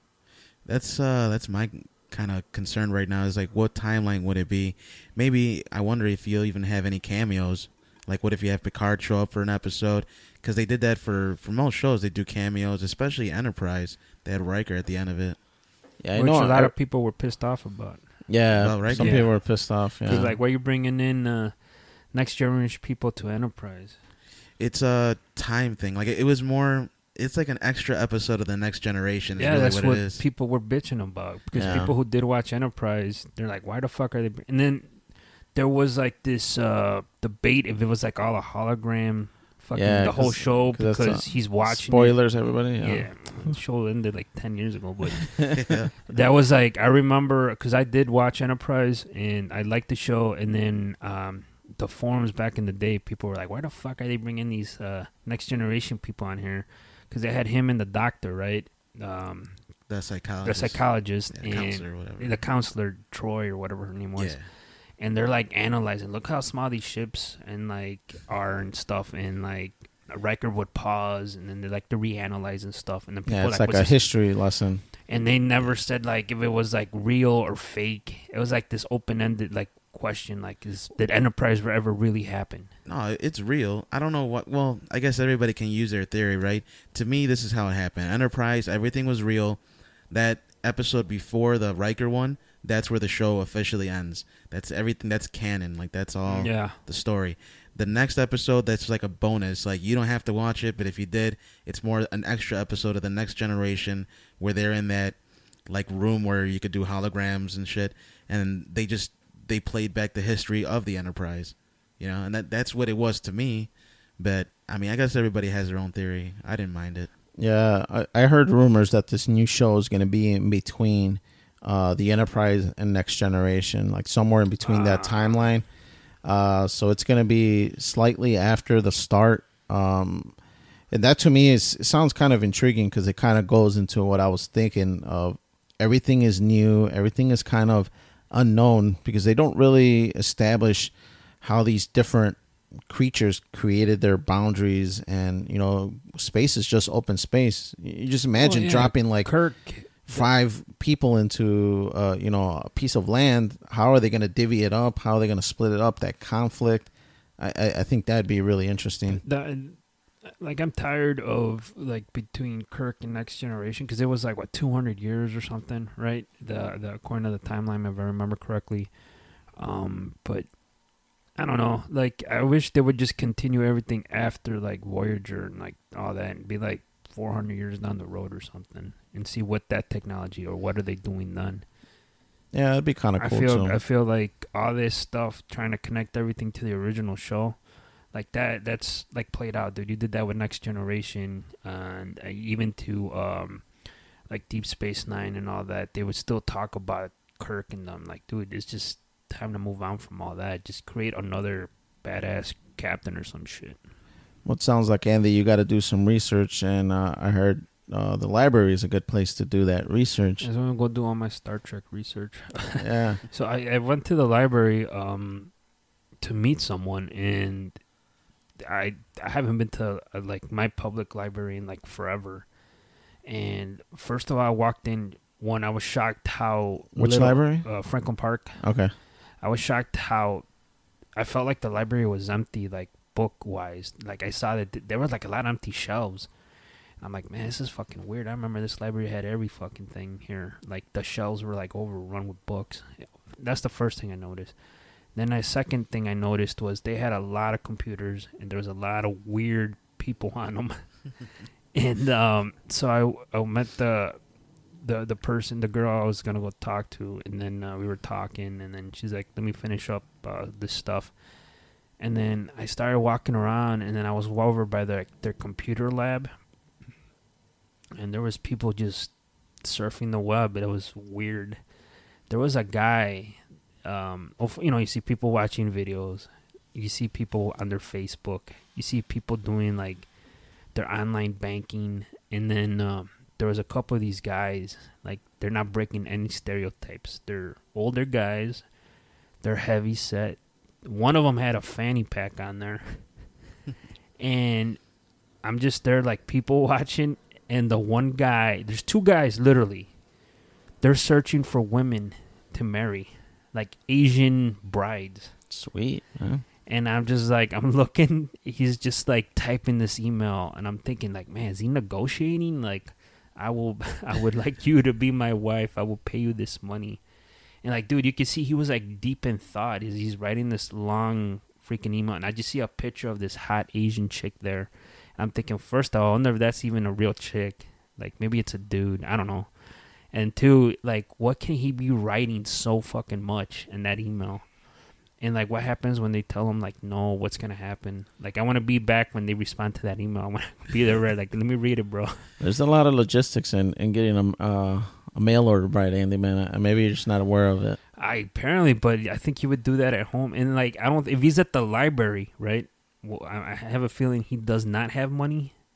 That's uh that's my kind of concern right now, is like what timeline would it be? Maybe I wonder if you'll even have any cameos. Like what if you have Picard show up for an episode? Because they did that for for most shows. They do cameos, especially Enterprise. They had Riker at the end of it. Yeah, I Which know a lot I, of people were pissed off about. Yeah, Well, right, some yeah. people were pissed off. Yeah, Like, why are you bringing in uh, next generation people to Enterprise? It's a time thing. Like it, it was more. It's like an extra episode of the Next Generation. Is Yeah, really that's what, what it is. people were bitching about, because Yeah. people who did watch Enterprise, they're like, why the fuck are they? Br-? And then there was like this uh, debate if it was like all a hologram. Fucking Yeah, the whole 'cause- show 'cause that's, because uh, he's watching. spoilers, everybody. It. Yeah. Yeah, the show ended like ten years ago, but Yeah. that was like I remember because I did watch Enterprise and I liked the show, and then um, the forums back in the day, people were like, "Why the fuck are they bringing these uh, Next Generation people on here?" Because they had him and the Doctor, right? Um, The the psychologist. psychologist Yeah, the counselor, and whatever. the counselor Troy or whatever her name was. Yeah. And they're like analyzing. Look how small these ships and like are and stuff. And like Riker would pause, and then they like to reanalyze and stuff. And then people Yeah, it's like, like what's a this? history lesson. And they never said like if it was like real or fake. It was like this open ended like question, like is did Enterprise ever really happen? No, it's real. I don't know what. Well, I guess everybody can use their theory, right? To me, this is how it happened. Enterprise, everything was real. That episode before the Riker one, that's where the show officially ends. That's everything. That's canon. Like that's all. Yeah. The story. The next episode, that's like a bonus. Like you don't have to watch it, but if you did, it's more an extra episode of the Next Generation where they're in that like room where you could do holograms and shit, and they just they played back the history of the Enterprise, you know, and that that's what it was to me. But I mean, I guess everybody has their own theory. I didn't mind it. Yeah, I, I heard rumors that this new show is going to be in between uh, the Enterprise and Next Generation, like somewhere in between that timeline. Uh, so it's going to be slightly after the start. Um, and that to me is it sounds kind of intriguing because it kind of goes into what I was thinking of. Everything is new. Everything is kind of unknown because they don't really establish how these different creatures created their boundaries, and you know, space is just open space. You just imagine Oh, yeah. dropping like Kirk. five people into uh, you know, a piece of land. How are they going to divvy it up? How are they going to split it up? That conflict. I, I, I think that'd be really interesting. The, like I'm tired of like between Kirk and Next Generation because it was like what two hundred years or something, right? The the according to the timeline, if I remember correctly. Um, but I don't know. Like I wish they would just continue everything after like Voyager and like all that, and be like four hundred years down the road or something, and see what that technology or what are they doing then. Yeah, it'd be kind of I cool feel too. I feel like all this stuff trying to connect everything to the original show, like that that's like played out, dude. You did that with Next Generation, and uh, even to um like Deep Space Nine and all that. They would still talk about Kirk and them. Like, dude, it's just time to move on from all that. Just create another badass captain or some shit. Well, it sounds like, Andy, you got to do some research, and uh, I heard uh, the library is a good place to do that research. I'm gonna go do all my Star Trek research. Yeah. So I, I went to the library um, to meet someone, and I I haven't been to uh, like my public library in like forever. And first of all, I walked in. One, I was shocked how Which little- library? Uh, Franklin Park. Okay. I was shocked how I felt like the library was empty, like book wise. Like I saw that th- there was like a lot of empty shelves. And I'm like, man, this is fucking weird. I remember this library had every fucking thing here. Like the shelves were like overrun with books. That's the first thing I noticed. Then the second thing I noticed was they had a lot of computers, and there was a lot of weird people on them. And um, so I, I met the the the person, the girl I was gonna go talk to, and then uh, we were talking, and then she's like, "Let me finish up uh, this stuff." And then I started walking around, and then I was over by their their computer lab, and there was people just surfing the web. It was weird. There was a guy, um, you know, you see people watching videos, you see people on their Facebook, you see people doing like their online banking, and then. Um, There was a couple of these guys, like, they're not breaking any stereotypes. They're older guys. They're heavy set. One of them had a fanny pack on there. And I'm just there, like, people watching. And the one guy, there's two guys, literally. They're searching for women to marry, like Asian brides. Sweet. Huh? And I'm just like, I'm looking. He's just, like, typing this email. And I'm thinking, like, man, is he negotiating? Like, I will, I would like you to be my wife. I will pay you this money. And like, dude, you can see he was like deep in thought. He's, he's writing this long freaking email. And I just see a picture of this hot Asian chick there. And I'm thinking, first of all, I wonder if that's even a real chick. Like, maybe it's a dude. I don't know. And two, like, what can he be writing so fucking much in that email? And, like, what happens when they tell him, like, no, what's going to happen? Like, I want to be back when they respond to that email. I want to be there, right? Like, let me read it, bro. There's a lot of logistics in, in getting a, uh, a mail order right, Andy, man. Maybe you're just not aware of it. I apparently, but I think he would do that at home. And, like, I don't, if he's at the library, right? Well, I, I have a feeling he does not have money.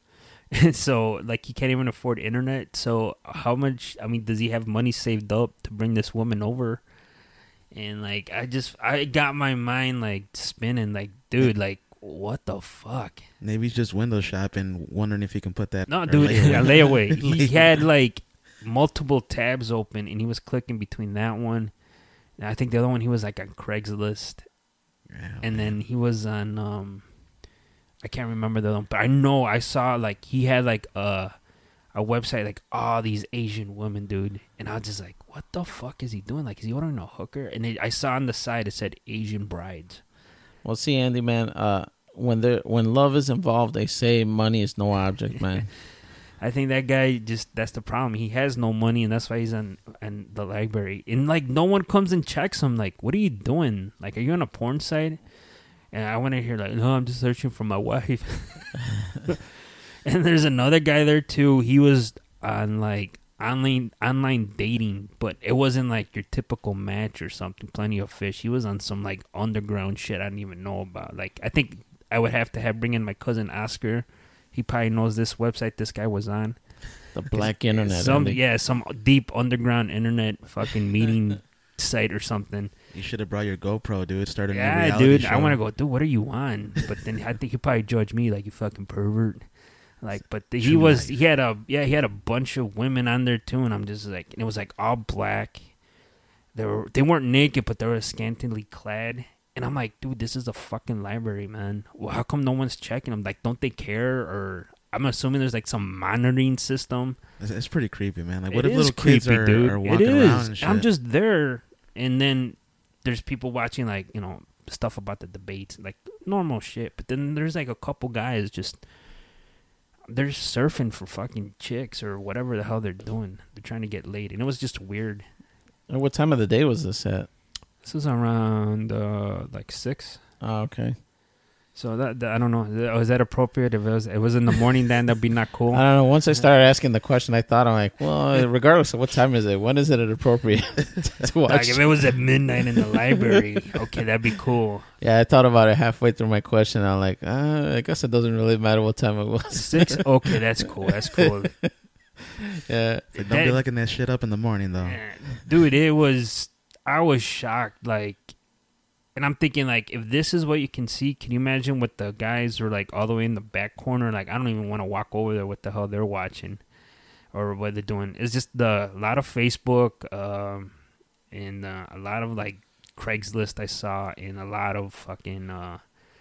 And so like he can't even afford internet. So how much? I mean, does he have money saved up to bring this woman over? And like I just I got my mind like spinning. Like, dude, like what the fuck? Maybe he's just window shopping, wondering if he can put that. No, or dude, layaway. yeah, layaway. He Layaway. had like multiple tabs open, and he was clicking between that one. And I think the other one he was like on Craigslist, Yeah, and man. then he was on. um I can't remember the other one, but I know I saw like he had like a a website like all these Asian women, dude, and I was just like, what the fuck is he doing? Like, is he ordering a hooker? And it, I saw on the side it said Asian brides. Well, see, Andy, man, uh, when there when love is involved, they say money is no object, man. I think that guy just that's the problem. He has no money, and that's why he's on on the library. And like no one comes and checks him. Like, what are you doing? Like, are you on a porn site? And I went in here like, no, I'm just searching for my wife. And there's another guy there too. He was on like online online dating, but it wasn't like your typical match or something. Plenty of fish. He was on some like underground shit I didn't even know about. Like, I think I would have to have bring in my cousin Oscar. He probably knows this website this guy was on. The black internet. Some Andy. yeah, some deep underground internet fucking meeting site or something. You should have brought your GoPro, dude. Started a new Yeah, reality dude. show. I want to go, dude, what are you on? But then I think he probably judge me like, you fucking pervert. Like, but the, he True was, life. he had a, yeah, he had a bunch of women on there too. And I'm just like, and it was like all black. They were, they weren't naked, but they were scantily clad. And I'm like, dude, this is a fucking library, man. Well, how come no one's checking them? Like, don't they care? Or I'm assuming there's like some monitoring system. It's, it's pretty creepy, man. Like, what It if is little kids creepy, are, dude. are It walking is. around and shit? I'm just there, and then there's people watching, like, you know, stuff about the debates, like normal shit. But then there's like a couple guys just they're surfing for fucking chicks or whatever the hell they're doing. They're trying to get laid, and it was just weird. And what time of the day was this at? This was around uh, like six. Oh, okay. So that, that I don't know. Was that appropriate? If it was, it was in the morning, then that'd be not cool. I don't know. Once I started asking the question, I thought, I'm like, well, regardless of what time is it, when is it appropriate to watch? Like if it was at midnight in the library, okay, that'd be cool. Yeah, I thought about it halfway through my question. I'm like, uh, I guess it doesn't really matter what time it was. Six? Okay, that's cool. That's cool. Yeah. Like, don't That- be looking that shit up in the morning, though. Dude, it was, I was shocked. Like, and I'm thinking, like, if this is what you can see, can you imagine what the guys are, like, all the way in the back corner? Like, I don't even want to walk over there what the hell they're watching or what they're doing. It's just the, a lot of Facebook um, and uh, a lot of, like, Craigslist I saw and a lot of fucking, uh,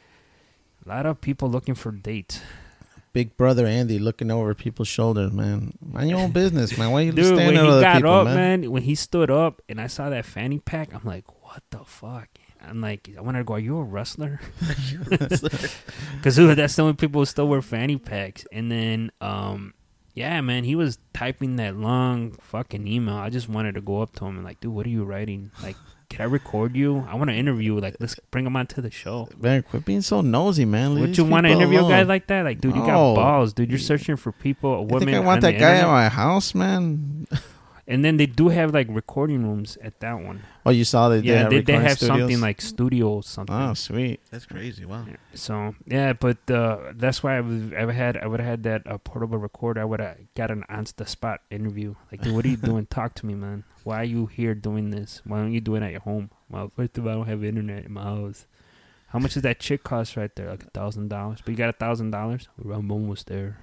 a lot of people looking for dates. Big brother Andy looking over people's shoulders, man. Mind your own business, man. Why you Dude, standing when over he other got people, up, man? man, when he stood up and I saw that fanny pack, I'm like, what the fuck? I'm like, I wanted to go, are you a wrestler? Because that's the only people who still wear fanny packs. And then, um, yeah, man, he was typing that long fucking email. I just wanted to go up to him and like, dude, what are you writing? Like, can I record you? I want to interview. Like, let's bring him onto the show. Man, quit being so nosy, man. Leave Would these you want to people interview a guy alone. like that? Like, dude, you No. got balls, dude. You're searching for people, You women. think I want on that the guy at internet. my house, man? And then they do have like recording rooms at that one. Oh, you saw they did Yeah, have they, they recording have studios? something like studio something. Oh, sweet. That's crazy. Wow. So yeah, but uh, that's why I would I had I would have had that uh, portable recorder. I would have got an on the spot interview. Like, dude, what are you doing? Talk to me, man. Why are you here doing this? Why don't you do it at your home? Well, first of all, I don't have internet in my house. How much does that chick cost right there? Like a thousand dollars. But you got a thousand dollars? I'm almost there.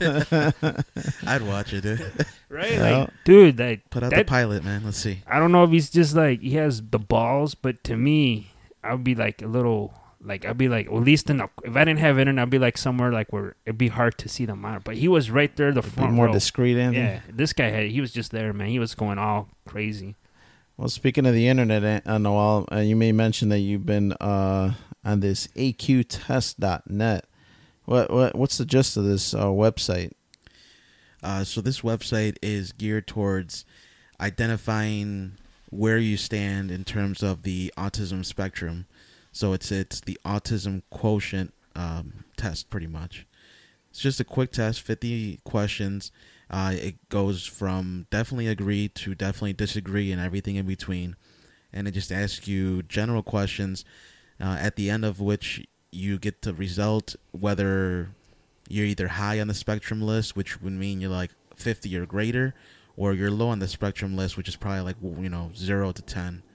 I'd watch it, dude. Right? Yeah. Like, dude, like Put out that, the pilot, man. Let's see. I don't know if he's just like he has the balls, but to me, I would be like a little like I'd be like well, at least in the, if I didn't have internet, I'd be like somewhere like where it'd be hard to see the monitor. But he was right there, the Be front more row. discreet, Andy. Yeah, this guy had he was just there, man. He was going all crazy. Well, speaking of the internet, uh, Noel, uh, you may mention that you've been uh, on this A Q test dot net. What what what's the gist of this uh, website? Uh, so this website is geared towards identifying where you stand in terms of the autism spectrum. So it's it's the autism quotient um, test, pretty much. It's just a quick test, fifty questions. Uh, it goes from definitely agree to definitely disagree and everything in between. And it just asks you general questions, uh, at the end of which you get the result, whether you're either high on the spectrum list, which would mean you're like fifty or greater, or you're low on the spectrum list, which is probably like, you know, zero to ten.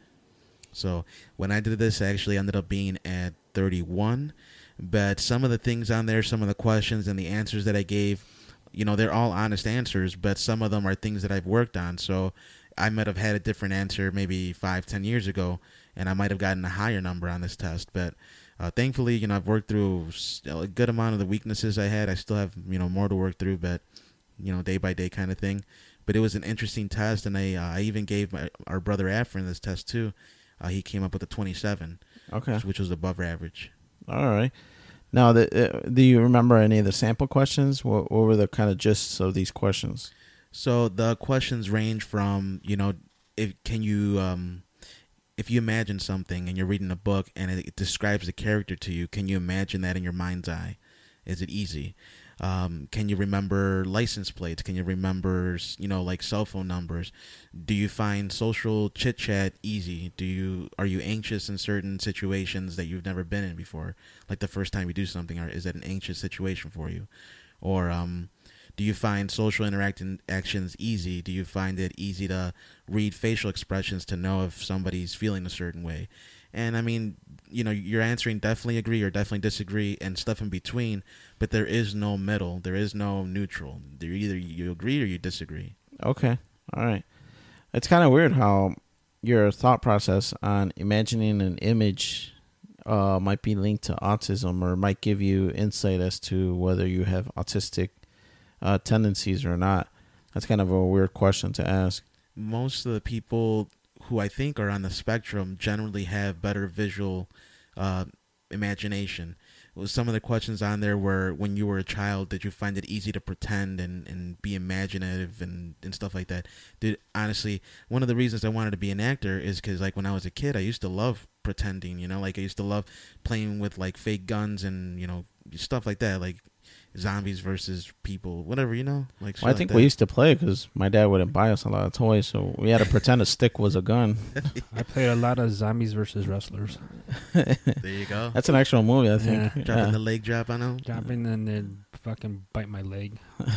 So when I did this, I actually ended up being at thirty-one. But some of the things on there, some of the questions and the answers that I gave, you know, they're all honest answers, but some of them are things that I've worked on. So I might have had a different answer maybe five, ten years ago, and I might have gotten a higher number on this test. But uh, thankfully, you know, I've worked through a good amount of the weaknesses I had. I still have, you know, more to work through, but, you know, day by day kind of thing. But it was an interesting test, and I, uh, I even gave my, our brother Afrin this test too. Uh, he came up with a twenty-seven, Okay. which was above average. All right. Now, the, uh, do you remember any of the sample questions? What, what were the kind of gists of these questions? So the questions range from, you know, if can you, um, if you imagine something and you're reading a book and it, it describes the character to you, can you imagine that in your mind's eye? Is it easy? Um, can you remember license plates? Can you remember, you know, like cell phone numbers? Do you find social chit chat easy? Do you are you anxious in certain situations that you've never been in before? Like the first time you do something, or is that an anxious situation for you? Or um, do you find social interaction actions easy? Do you find it easy to read facial expressions to know if somebody's feeling a certain way? And I mean, you know, you're answering definitely agree or definitely disagree and stuff in between, but there is no middle. There is no neutral. There either you agree or you disagree. Okay. All right. It's kind of weird how your thought process on imagining an image uh, might be linked to autism, or might give you insight as to whether you have autistic uh, tendencies or not. That's kind of a weird question to ask. Most of the people who I think are on the spectrum generally have better visual uh, imagination. Well, some of the questions on there were, when you were a child, did you find it easy to pretend and, and be imaginative and, and stuff like that? Did honestly, one of the reasons I wanted to be an actor is because, like, when I was a kid, I used to love pretending, you know, like I used to love playing with like fake guns and, you know, stuff like that, like zombies versus people, whatever, you know, like well, I like think that. we used to play because my dad wouldn't buy us a lot of toys, so we had to pretend a stick was a gun. I played a lot of zombies versus wrestlers. There you go. That's an actual movie, I think. Yeah. Dropping Yeah. the leg drop on them. Dropping and then fucking bite my leg.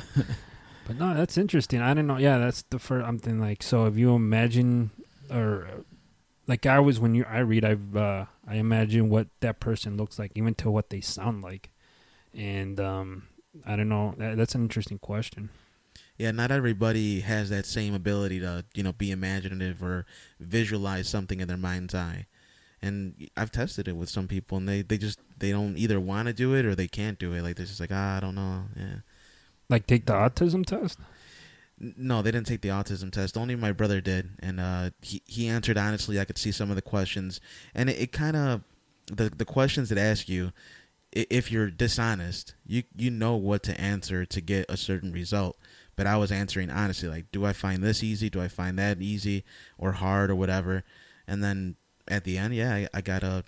But no, that's interesting. I don't know. Yeah, that's the first. I'm thinking like, so if you imagine, or like I always when you I read, I've uh, I imagine what that person looks like, even to what they sound like, and um, I don't know. That, that's an interesting question. Yeah, not everybody has that same ability to, you know, be imaginative or visualize something in their mind's eye. And I've tested it with some people, and they, they just they don't either want to do it or they can't do it. Like they're just like, ah, I don't know. Yeah. Like take the autism test. N- No, they didn't take the autism test. Only my brother did, and uh, he he answered honestly. I could see some of the questions, and it, it kind of the the questions that ask you, i- if you're dishonest, you you know what to answer to get a certain result. But I was answering honestly, like, do I find this easy? Do I find that easy or hard or whatever? And then at the end, yeah, I, I got a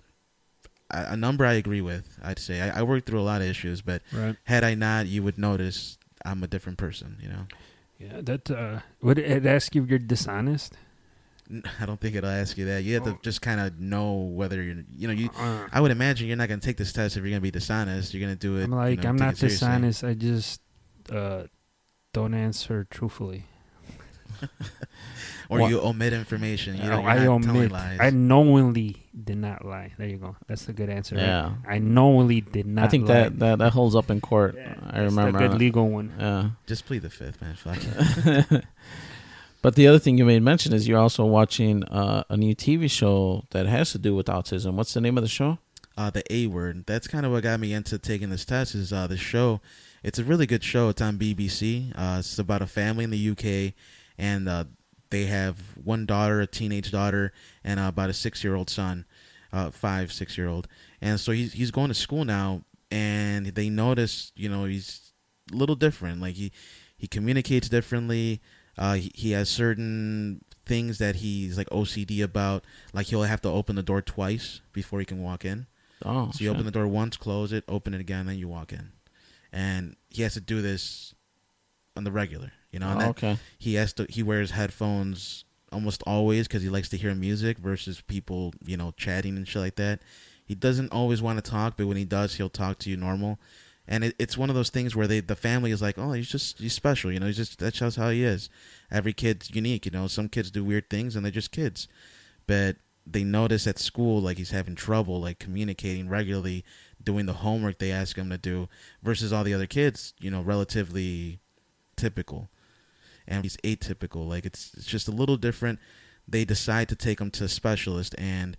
a number I agree with. I'd say I, I worked through a lot of issues, but Right. had I not, you would notice I'm a different person. You know. Yeah. That uh, would it ask you if you're dishonest? I don't think it'll ask you that. You have to Oh. just kind of know whether you're, you know, you. Uh, I would imagine you're not going to take this test if you're going to be dishonest. You're going to do it. I'm like, you know, I'm take not it seriously. dishonest. I just uh, don't answer truthfully. Or What? you omit information. You Uh, know, you're I not telling omit. lies. I knowingly did not lie. There you go. That's the good answer. right? Yeah. I knowingly did not. I think lie. that, that, that holds up in court. Yeah, I that's remember. the good legal one. Yeah. Just plead the fifth, man. Fuck it. But the other thing you made mention is you're also watching uh, a new T V show that has to do with autism. What's the name of the show? Uh, the A word. That's kind of what got me into taking this test. Is uh, the show? It's a really good show. It's on B B C. Uh, it's about a family in the U K, and uh, they have one daughter, a teenage daughter, and uh, about a six-year-old son, uh, five, six-year-old. And so he's he's going to school now, and they notice, you know, he's a little different. Like he he communicates differently. Uh, he, he has certain things that he's like O C D about. Like he'll have to open the door twice before he can walk in. Oh, So you open the door once, close it, open it again, then you walk in. And he has to do this on the regular, you know. And Oh, that, okay. he has to. He wears headphones almost always because he likes to hear music versus people, you know, chatting and shit like that. He doesn't always want to talk, but when he does, he'll talk to you normal. And it, it's one of those things where they the family is like, oh, he's just he's special, you know, he's just that's just how he is. Every kid's unique, you know. Some kids do weird things and they're just kids, but they notice at school like he's having trouble like communicating regularly, doing the homework they ask him to do, versus all the other kids, you know, relatively typical, and he's atypical. Like it's it's just a little different. They decide to take him to a specialist, and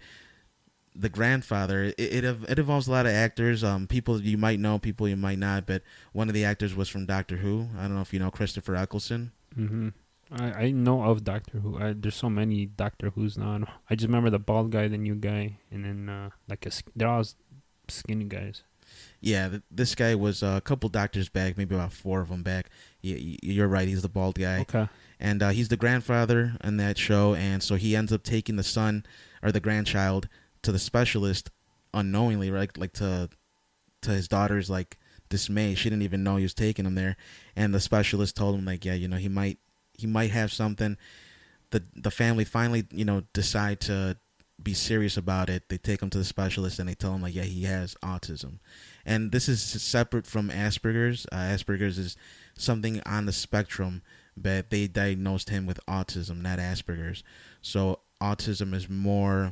the grandfather, it, it it involves a lot of actors, um, people you might know, people you might not. But one of the actors was from Doctor Who. I don't know if you know Christopher Eccleston. Mm-hmm. I, I know of Doctor Who. I, there's so many Doctor Who's now. I just remember the bald guy, the new guy, and then uh, like a they're all skinny guys. Yeah, th- this guy was uh, a couple doctors back, maybe about four of them back. Y- you're right, he's the bald guy. Okay. And uh, he's the grandfather in that show, and so he ends up taking the son or the grandchild to the specialist unknowingly, right? Like to to his daughter's like dismay, she didn't even know he was taking him there. And the specialist told him like, yeah, you know, he might he might have something. The the family finally, you know, decide to be serious about it. They take him to the specialist and they tell him like, yeah, he has autism. And this is separate from Asperger's. Uh, Asperger's is something on the spectrum, but they diagnosed him with autism, not Asperger's. So autism is more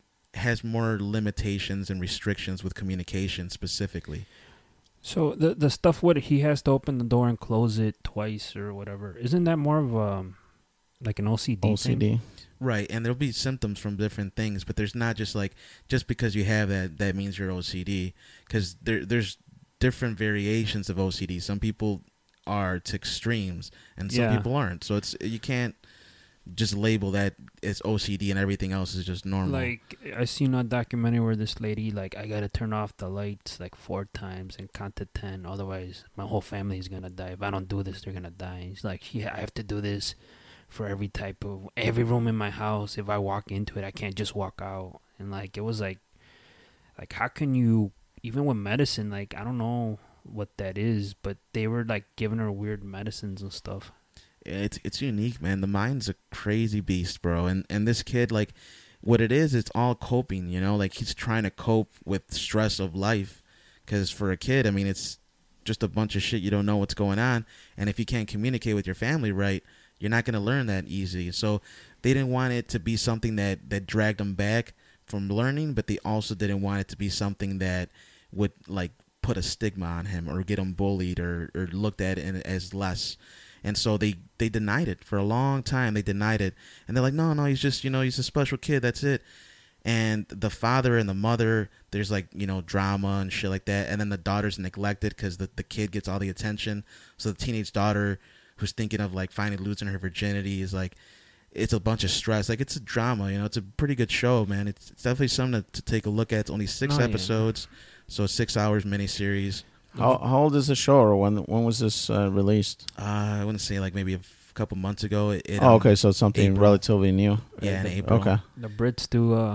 has more limitations and restrictions with communication specifically. So the the stuff what he has to open the door and close it twice or whatever, isn't that more of a like an O C D? O C D. thing? Right, and there'll be symptoms from different things, but there's not just like just because you have that that means you're O C D, because there there's different variations of O C D. Some people are to extremes, and some Yeah. people aren't. So it's you can't just label that as O C D and everything else is just normal. Like I seen a documentary where this lady like I gotta turn off the lights like four times and count to ten, otherwise my whole family is gonna die. If I don't do this, they're gonna die. It's like yeah, I have to do this for every type of every room in my house. If I walk into it, I can't just walk out. And like it was like, like how can you even with medicine? Like I don't know what that is, but they were like giving her weird medicines and stuff. It's it's unique, man. The mind's a crazy beast, bro. And and this kid, like, what it is, it's all coping, you know? Like, he's trying to cope with stress of life. Because for a kid, I mean, it's just a bunch of shit. You don't know what's going on. And if you can't communicate with your family right, you're not going to learn that easy. So they didn't want it to be something that, that dragged them back from learning, but they also didn't want it to be something that would, like, put a stigma on him or get him bullied or, or looked at it as less. And so they, they denied it for a long time. They denied it. And they're like, no, no, he's just, you know, he's a special kid. That's it. And the father and the mother, there's like, you know, drama and shit like that. And then the daughter's neglected because the, the kid gets all the attention. So the teenage daughter who's thinking of like finally losing her virginity is like, it's a bunch of stress. Like it's a drama, you know, it's a pretty good show, man. It's, it's definitely something to, to take a look at. It's only six Oh, yeah. episodes. So six hours miniseries. How how old is the show, or when when was this uh, released? Uh, I wouldn't say like maybe a f- couple months ago. It, it, Oh, um, okay, so it's something April. relatively new. Yeah, in April. Okay. The Brits do uh,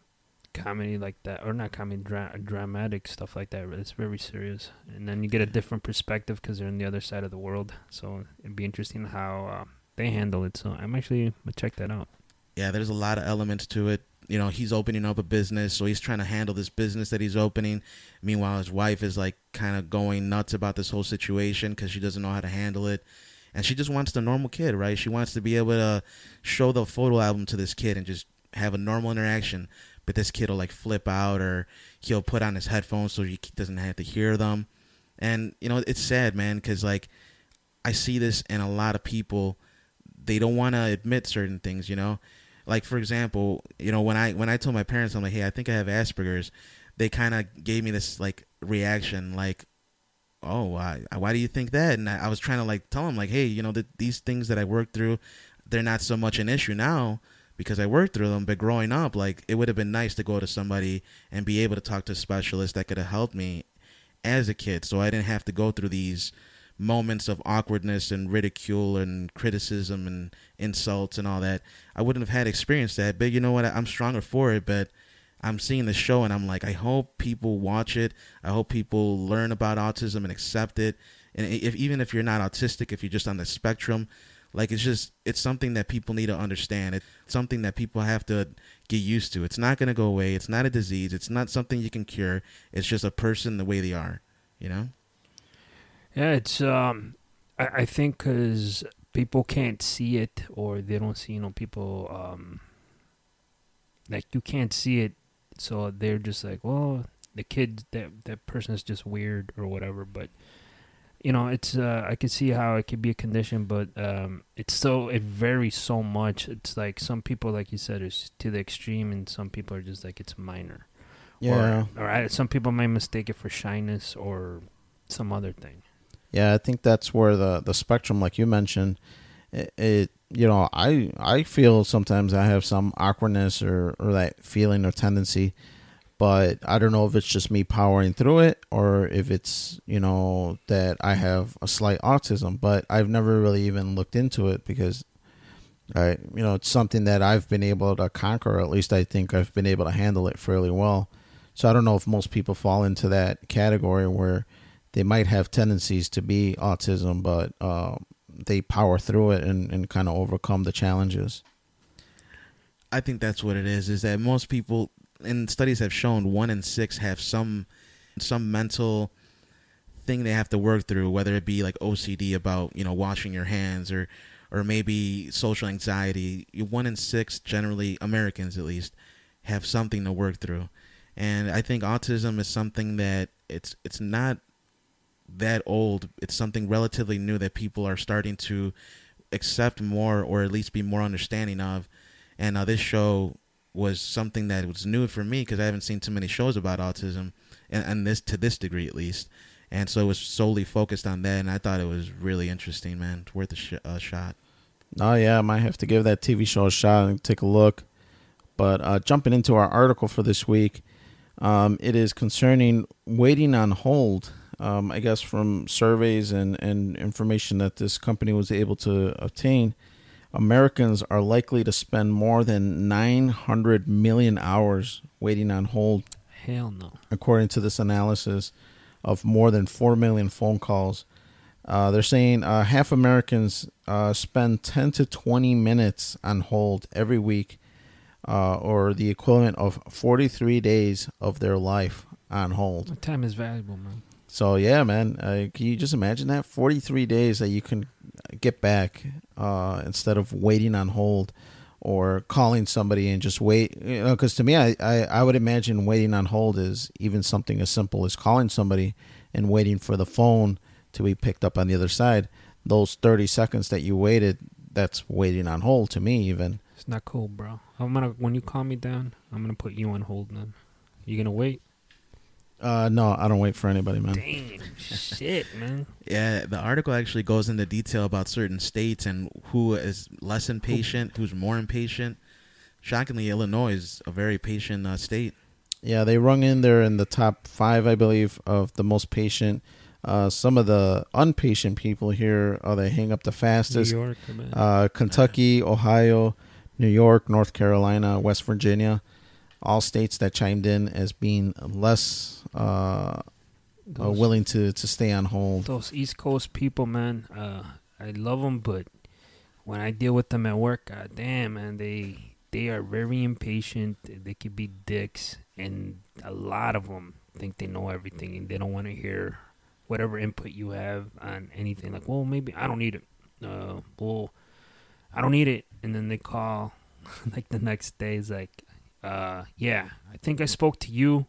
comedy like that, or not comedy, dra- dramatic stuff like that. It's very serious, and then you get a different perspective because they're on the other side of the world. So it'd be interesting how uh, they handle it. So I'm actually gonna check that out. Yeah, there's a lot of elements to it. You know, he's opening up a business, so he's trying to handle this business that he's opening. Meanwhile, his wife is like kind of going nuts about this whole situation because she doesn't know how to handle it. And she just wants the normal kid, right? She wants to be able to show the photo album to this kid and just have a normal interaction. But this kid will like flip out, or he'll put on his headphones so he doesn't have to hear them. And, you know, it's sad, man, because like I see this in a lot of people. They don't want to admit certain things, you know? Like, for example, you know, when I when I told my parents, I'm like, hey, I think I have Asperger's, they kind of gave me this, like, reaction, like, oh, why, why do you think that? And I, I was trying to, like, tell them, like, hey, you know, the, these things that I worked through, they're not so much an issue now because I worked through them. But growing up, like, it would have been nice to go to somebody and be able to talk to a specialist that could have helped me as a kid, so I didn't have to go through these moments of awkwardness and ridicule and criticism and insults and all that. I wouldn't have had experienced that, but you know what? I'm stronger for it. But I'm seeing the show and I'm like, I hope people watch it. I hope people learn about autism and accept it. And if even if you're not autistic, if you're just on the spectrum, like it's just it's something that people need to understand. It's something that people have to get used to. It's not going to go away. It's not a disease. It's not something you can cure. It's just a person the way they are, you know? Yeah, it's um, I, I think because people can't see it or they don't see, you know, people um, like you can't see it, so they're just like, well, the kid that that person is just weird or whatever. But you know, it's uh, I could see how it could be a condition, but um, it's so it varies so much. It's like some people, like you said, is to the extreme, and some people are just like it's minor. Yeah. Or, or I, some people might mistake it for shyness or some other thing. Yeah, I think that's where the, the spectrum, like you mentioned, it, it you know, I I feel sometimes I have some awkwardness or, or that feeling or tendency, but I don't know if it's just me powering through it or if it's, you know, that I have a slight autism, but I've never really even looked into it because I, you know, it's something that I've been able to conquer, or at least I think I've been able to handle it fairly well. So I don't know if most people fall into that category where they might have tendencies to be autism, but uh, they power through it and, and kind of overcome the challenges. I think that's what it is, is that most people, and studies have shown, one in six have some some mental thing they have to work through, whether it be like O C D about, you know, washing your hands, or or maybe social anxiety. One in six, generally Americans at least, have something to work through. And I think autism is something that it's it's not that old. It's something relatively new that people are starting to accept more, or at least be more understanding of. And uh, this show was something that was new for me because I haven't seen too many shows about autism, and, and this to this degree at least. And so it was solely focused on that, and I thought it was really interesting, man. It's worth a sh- uh, shot. Oh, yeah, I might have to give that T V show a shot and take a look. But uh, jumping into our article for this week, um, it is concerning waiting on hold. Um, I guess from surveys and, and information that this company was able to obtain, Americans are likely to spend more than nine hundred million hours waiting on hold, Hell no. according to this analysis of more than four million phone calls. Uh, they're saying uh, half Americans uh, spend ten to twenty minutes on hold every week, uh, or the equivalent of forty-three days of their life on hold. My time is valuable, man. So, yeah, man, uh, can you just imagine that? forty-three days that you can get back uh, instead of waiting on hold or calling somebody and just wait. You know, because to me, I, I, I would imagine waiting on hold is even something as simple as calling somebody and waiting for the phone to be picked up on the other side. Those thirty seconds that you waited, that's waiting on hold to me even. It's not cool, bro. I'm gonna when you calm me down, I'm gonna put you on hold, man. You gonna wait? Uh, no, I don't wait for anybody, man. Dang, shit, man. Yeah, the article actually goes into detail about certain states and who is less impatient, who's more impatient. Shockingly, Illinois is a very patient uh, state. Yeah, they rung in there in the top five, I believe, of the most patient. Uh, some of the unpatient people here, uh, they hang up the fastest. New York, man. Uh, Kentucky, Ohio, New York, North Carolina, West Virginia, all states that chimed in as being less uh, uh, Those- willing to, to stay on hold. Those East Coast people, man. Uh, I love them, but when I deal with them at work, god damn, man, they they are very impatient. They could be dicks, and a lot of them think they know everything, and they don't want to hear whatever input you have on anything. Like, well, maybe I don't need it. Uh, well, I don't need it, and then they call, like the next day is like, uh, yeah, I think I spoke to you.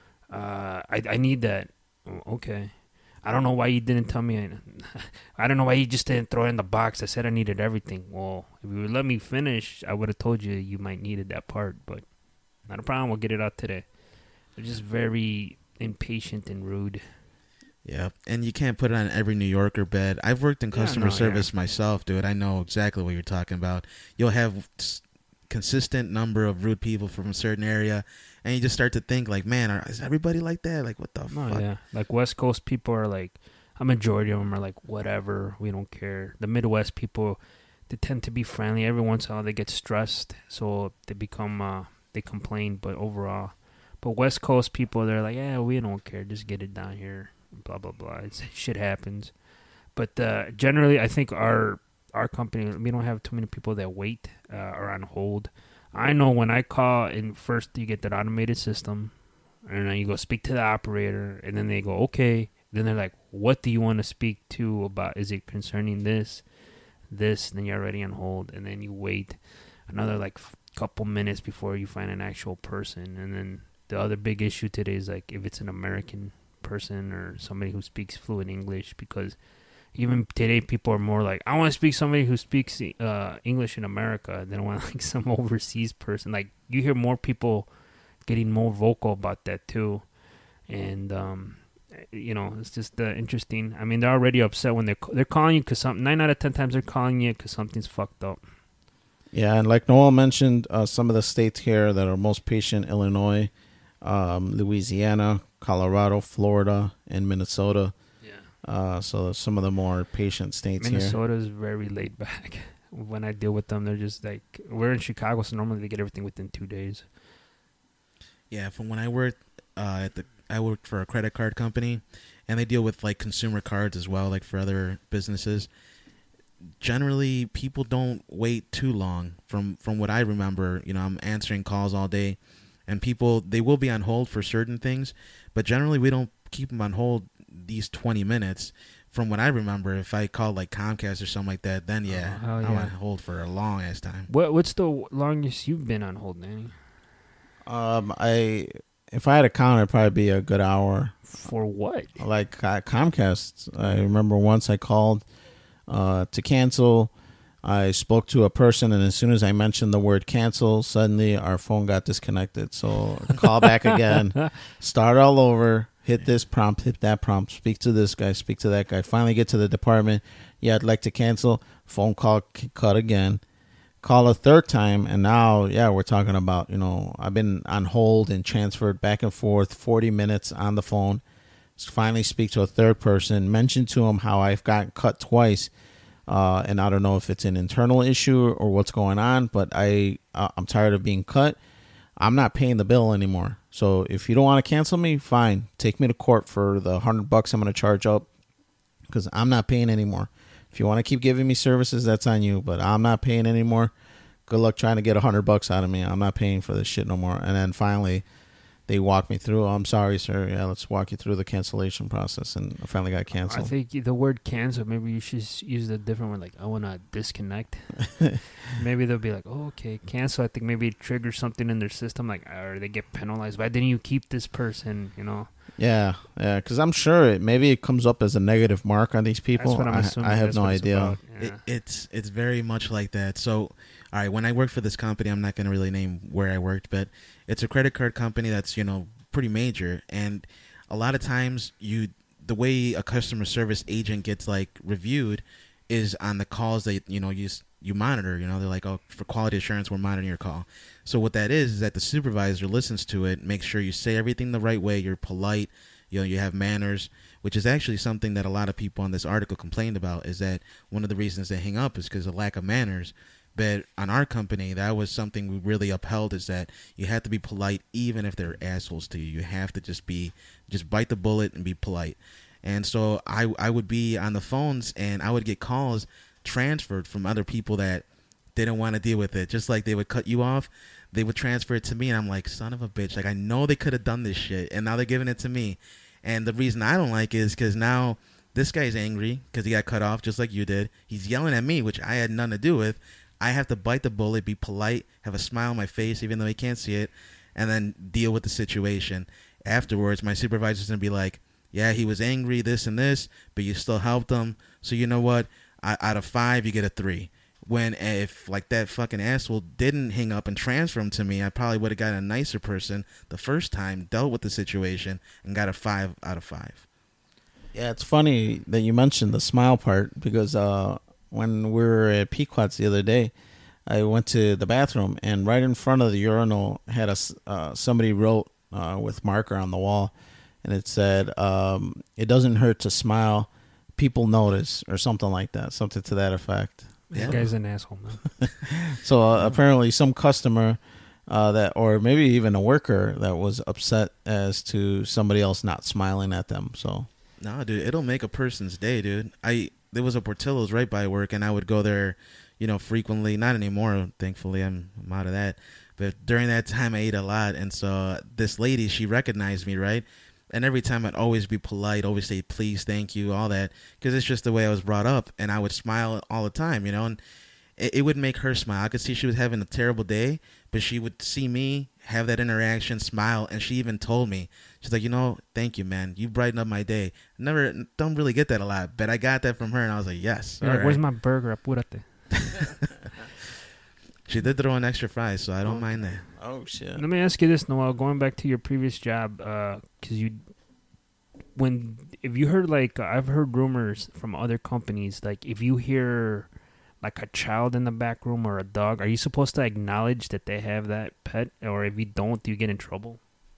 Uh, I I need that. Oh, okay. I don't know why you didn't tell me. I don't know why you just didn't throw it in the box. I said I needed everything. Well, if you would let me finish, I would have told you you might needed that part, but not a problem. We'll get it out today. They're just very impatient and rude. Yeah, and you can't put it on every New Yorker bed. I've worked in Yeah, customer no, service myself, dude. I know exactly what you're talking about. You'll have s- consistent number of rude people from a certain area, and you just start to think like, man, are, is everybody like that? Like, what the Oh, fuck? yeah. Like West Coast people are like, a majority of them are like, whatever, we don't care. The Midwest people, they tend to be friendly. Every once in a while they get stressed, so they become, uh, they complain, but overall. But West Coast people, they're like, yeah, we don't care. Just get it down here. Blah, blah, blah. It's, shit happens. But uh, generally, I think our our company, we don't have too many people that wait uh, or on hold. I know when I call, and first you get that automated system, and then you go speak to the operator, and then they go, okay, Then they're like, what do you want to speak to about? Is it concerning this, this? Then you're already on hold, and then you wait another like f- couple minutes before you find an actual person. And then the other big issue today is like if it's an American person or somebody who speaks fluent English, because even today people are more like, I want to speak to somebody who speaks uh, English in America. They don't want like some overseas person. Like you hear more people getting more vocal about that too. And um, you know, it's just uh, interesting. I mean, they're already upset when they're they're calling you because some nine out of ten times they're calling you because something's fucked up. Yeah, and like Noel mentioned, uh, some of the states here that are most patient: Illinois, um, Louisiana, Colorado, Florida, and Minnesota. Yeah. Uh, so some of the more patient states Minnesota here. is very laid back. When I deal with them, they're just like, we're in Chicago, so normally they get everything within two days. Yeah, from when I worked uh, at the, I worked for a credit card company, and they deal with like consumer cards as well, like for other businesses. Generally, people don't wait too long. From from what I remember, you know, I'm answering calls all day, and people, they will be on hold for certain things, but generally we don't keep them on hold these twenty minutes. From what I remember, if I called like Comcast or something like that, then yeah, Oh, I'm yeah. on hold for a long ass time. What What's the longest you've been on hold, Danny? Um, I if I had a count, it'd probably be a good hour. For what? Like uh, Comcast, I remember once I called uh, to cancel. I spoke to a person, and as soon as I mentioned the word cancel, suddenly our phone got disconnected. So call back again, start all over, hit this prompt, hit that prompt, speak to this guy, speak to that guy. Finally get to the department. Yeah, I'd like to cancel. Phone call c- cut again. Call a third time, and now, yeah, we're talking about, you know, I've been on hold and transferred back and forth forty minutes on the phone. Finally speak to a third person, mention to him how I've gotten cut twice. Uh, and I don't know if it's an internal issue or what's going on, but I, uh, I'm tired of being cut. I'm not paying the bill anymore. So if you don't want to cancel me, fine. Take me to court for the hundred bucks I'm going to charge up, because I'm not paying anymore. If you want to keep giving me services, that's on you, but I'm not paying anymore. Good luck trying to get a hundred bucks out of me. I'm not paying for this shit no more. And then finally, they walked me through. Oh, I'm sorry, sir. Yeah, let's walk you through the cancellation process. And I finally got canceled. I think the word cancel, maybe you should use a different one, like, I want to disconnect. Maybe they'll be like, oh, okay, cancel. I think maybe it triggers something in their system, like, or they get penalized. Why didn't you keep this person, you know? Yeah, yeah, because I'm sure it, maybe it comes up as a negative mark on these people. That's what I'm I, assuming. I have That's no what it's idea. about. Yeah. It, it's it's very much like that. So, all right, when I worked for this company, I'm not going to really name where I worked, but it's a credit card company that's, you know, pretty major, and a lot of times you the way a customer service agent gets like reviewed is on the calls that, you know, you you monitor. You know, they're like, oh, for quality assurance, we're monitoring your call. So what that is is that the supervisor listens to it, makes sure you say everything the right way, you're polite, you know, you have manners, which is actually something that a lot of people on this article complained about, is that one of the reasons they hang up is because of lack of manners. But on our company, that was something we really upheld, is that you have to be polite even if they're assholes to you. You have to just be, just bite the bullet and be polite. And so I, I would be on the phones, and I would get calls transferred from other people that didn't want to deal with it. Just like they would cut you off, they would transfer it to me, and I'm like, son of a bitch. Like, I know they could have done this shit, and now they're giving it to me. And the reason I don't like it is because now this guy's angry because he got cut off just like you did. He's yelling at me, which I had nothing to do with. I have to bite the bullet, be polite, have a smile on my face, even though he can't see it, and then deal with the situation. Afterwards, my supervisor's going to be like, yeah, he was angry, this and this, but you still helped him. So you know what? I, out of five, you get a three. When if like that fucking asshole didn't hang up and transfer him to me, I probably would have gotten a nicer person the first time, dealt with the situation, and got a five out of five. Yeah, it's funny that you mentioned the smile part, because uh, when we were at Pequot's the other day, I went to the bathroom, and right in front of the urinal had a uh, somebody wrote uh, with marker on the wall, and it said, um, "It doesn't hurt to smile. People notice," or something like that, something to that effect. This Yeah. guy's an asshole, man. So uh, apparently, some customer uh, that, or maybe even a worker that was upset as to somebody else not smiling at them. So. No, dude, it'll make a person's day, dude. I there was a Portillo's right by work, and I would go there, you know, frequently. Not anymore, thankfully. I'm, I'm out of that. But during that time, I ate a lot, and so this lady, she recognized me, right? And every time I'd always be polite, always say please, thank you, all that, because it's just the way I was brought up. And I would smile all the time, you know, and it, it would make her smile. I could see she was having a terrible day, but she would see me have that interaction, smile, and she even told me, she's like, you know, thank you, man. You brightened up my day. Never, don't really get that a lot, but I got that from her, and I was like, yes. You're all like, where's right. my burger? Apúrate. She did throw in extra fries, so I don't mind that. Oh shit. Let me ask you this, Noel. Going back to your previous job, because you, when if you heard like I've heard rumors from other companies, like if you hear like a child in the back room or a dog, are you supposed to acknowledge that they have that pet, or if you don't, do you get in trouble?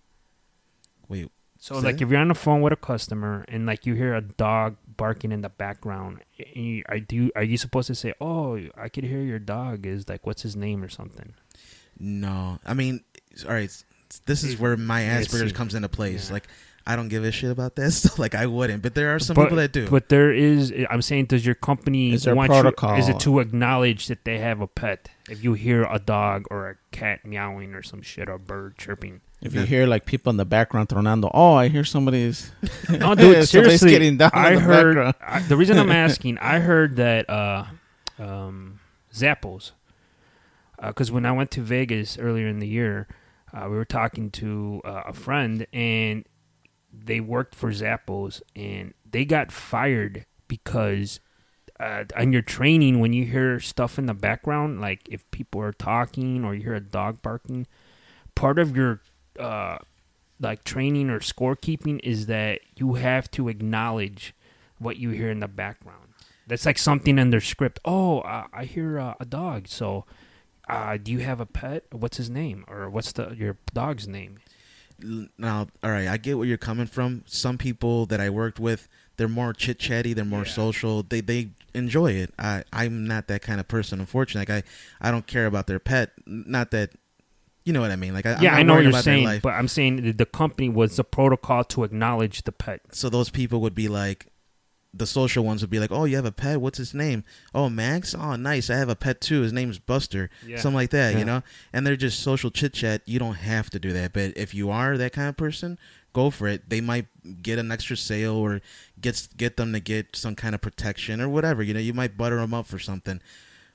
Wait. So like if you're on the phone with a customer and like you hear a dog barking in the background, you, are do you, are you supposed to say, "Oh, I could hear your dog is like what's his name or something"? No, I mean, all right. This is where my Asperger's comes into place. Yeah. Like, I don't give a shit about that stuff. Like, I wouldn't, but there are some but, people that do. But there is. I'm saying, does your company Is there want protocol? You, is it to acknowledge that they have a pet? If you hear a dog or a cat meowing or some shit or a bird chirping. If you hear like people in the background tronando, oh, I hear somebody's. No, dude, somebody's seriously. getting down I in the heard. background. I, the reason I'm asking, I heard that uh, um, Zappos, because uh, when I went to Vegas earlier in the year, uh, we were talking to uh, a friend, and they worked for Zappos, and they got fired because uh, on your training, when you hear stuff in the background, like if people are talking or you hear a dog barking, part of your uh, like training or scorekeeping is that you have to acknowledge what you hear in the background. That's like something in their script. Oh, uh, I hear uh, a dog. So, uh, do you have a pet? What's his name? Or what's the your dog's name? Now, all right, I get where you're coming from. Some people that I worked with, they're more chit chatty, they're more Yeah. social. They they enjoy it. I I'm not that kind of person, unfortunately. Like I I don't care about their pet. Not that, you know what I mean. Like I, Yeah, I'm not I know what worried you're about their saying, life. but I'm saying that the company was the protocol to acknowledge the pet. So those people would be like, the social ones would be like, oh, you have a pet? What's his name? Oh, Max? Oh, nice. I have a pet too. His name's Buster. Yeah. Something like that, Yeah. you know? And they're just social chit chat. You don't have to do that. But if you are that kind of person, go for it. They might get an extra sale or get get them to get some kind of protection or whatever. You know, you might butter them up for something.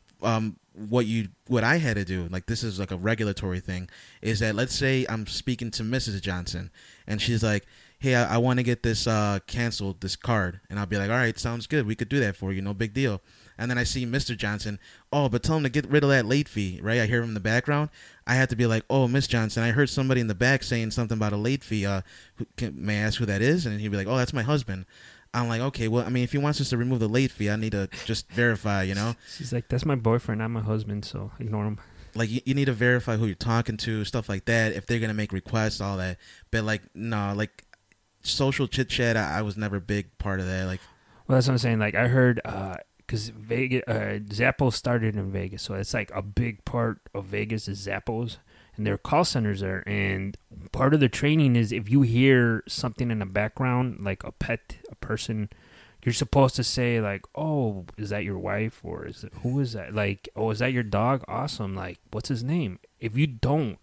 Um, what you what I had to do, like this is like a regulatory thing, is that let's say I'm speaking to Missus Johnson and she's like, hey, I, I want to get this uh, canceled, this card. And I'll be like, all right, sounds good. We could do that for you. No big deal. And then I see Mister Johnson. Oh, but tell him to get rid of that late fee, right? I hear him in the background. I have to be like, oh, Miss Johnson, I heard somebody in the back saying something about a late fee. Uh, who, can, may I ask who that is? And he'd be like, oh, that's my husband. I'm like, okay, well, I mean, if he wants us to remove the late fee, I need to just verify, you know? She's like, that's my boyfriend, not my husband, so ignore him. Like, you, you need to verify who you're talking to, stuff like that, if they're going to make requests, all that. But, like, no, like, social chit-chat, I, I was never a big part of that. Like, Well, that's what I'm saying. Like, I heard, because Vegas, uh, Zappos started in Vegas, so it's like a big part of Vegas is Zappos, and there are call centers there. And part of the training is if you hear something in the background, like a pet, a person, you're supposed to say like, "Oh, is that your wife?" or "Is it, who is that?" Like, "Oh, is that your dog?" Awesome. Like, what's his name? If you don't,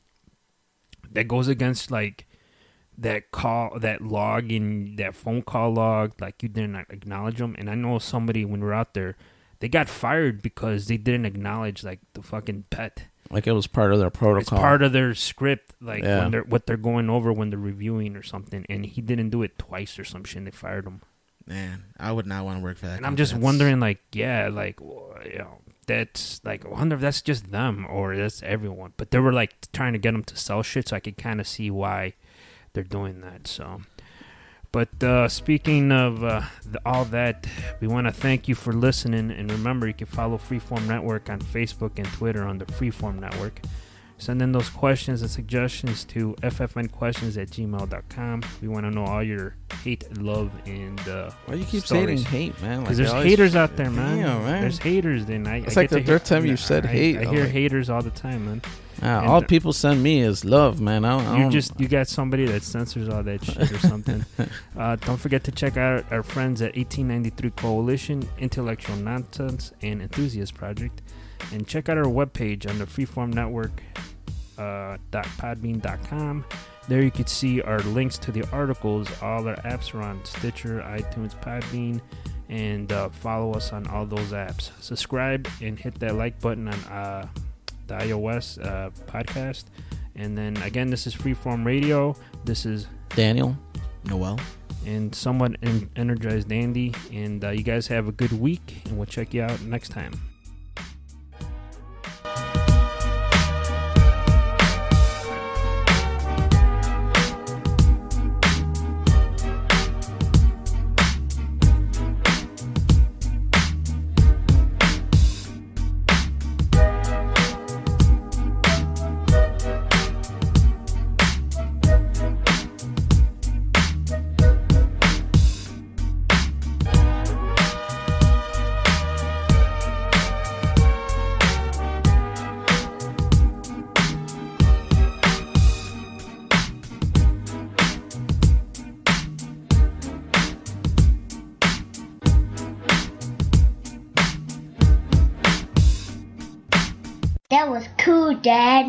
that goes against like that call, that log in that phone call log, like you didn't acknowledge them. And I know somebody when we were out there, they got fired because they didn't acknowledge like the fucking pet. Like it was part of their protocol. It's part of their script, like Yeah. when they're what they're going over when they're reviewing or something. And he didn't do it twice or some shit. And they fired him. man, I would not want to work for that. And I'm company. just That's- wondering, like, yeah, like, well, you know, that's like, I wonder if that's just them or that's everyone. But they were like trying to get them to sell shit, so I could kind of see why they're doing that. So, but uh, speaking of uh, the, all that, we want to thank you for listening. And remember, you can follow Freeform Network on Facebook and Twitter on the Freeform Network. Send in those questions and suggestions to f f n questions at gmail dot com. We want to know all your hate, love, and uh, Why do you keep stories. saying hate, man? Because Like, there's they always- haters out there, man. Damn, man. There's haters. Then I, It's I like get the to third hear- time you said I, hate. I I'm hear like- haters all the time, man. Ah, And all the- people send me is love, man. I don't, I You don't just you got somebody that censors all that shit or something. uh, don't forget to check out our friends at eighteen ninety-three Coalition, Intellectual Nonsense, and Enthusiast Project, and check out our webpage on the Freeform Network. Uh, dot podbean dot com, There you could see our links to the articles. All our apps are on Stitcher, iTunes, Podbean, and uh, follow us on all those apps. Subscribe and hit that like button on uh, the iOS uh, podcast. And then again, this is Freeform Radio. This is Daniel, Noel, and somewhat en- energized Andy. And uh, you guys have a good week, and we'll check you out next time. That was cool, Dad.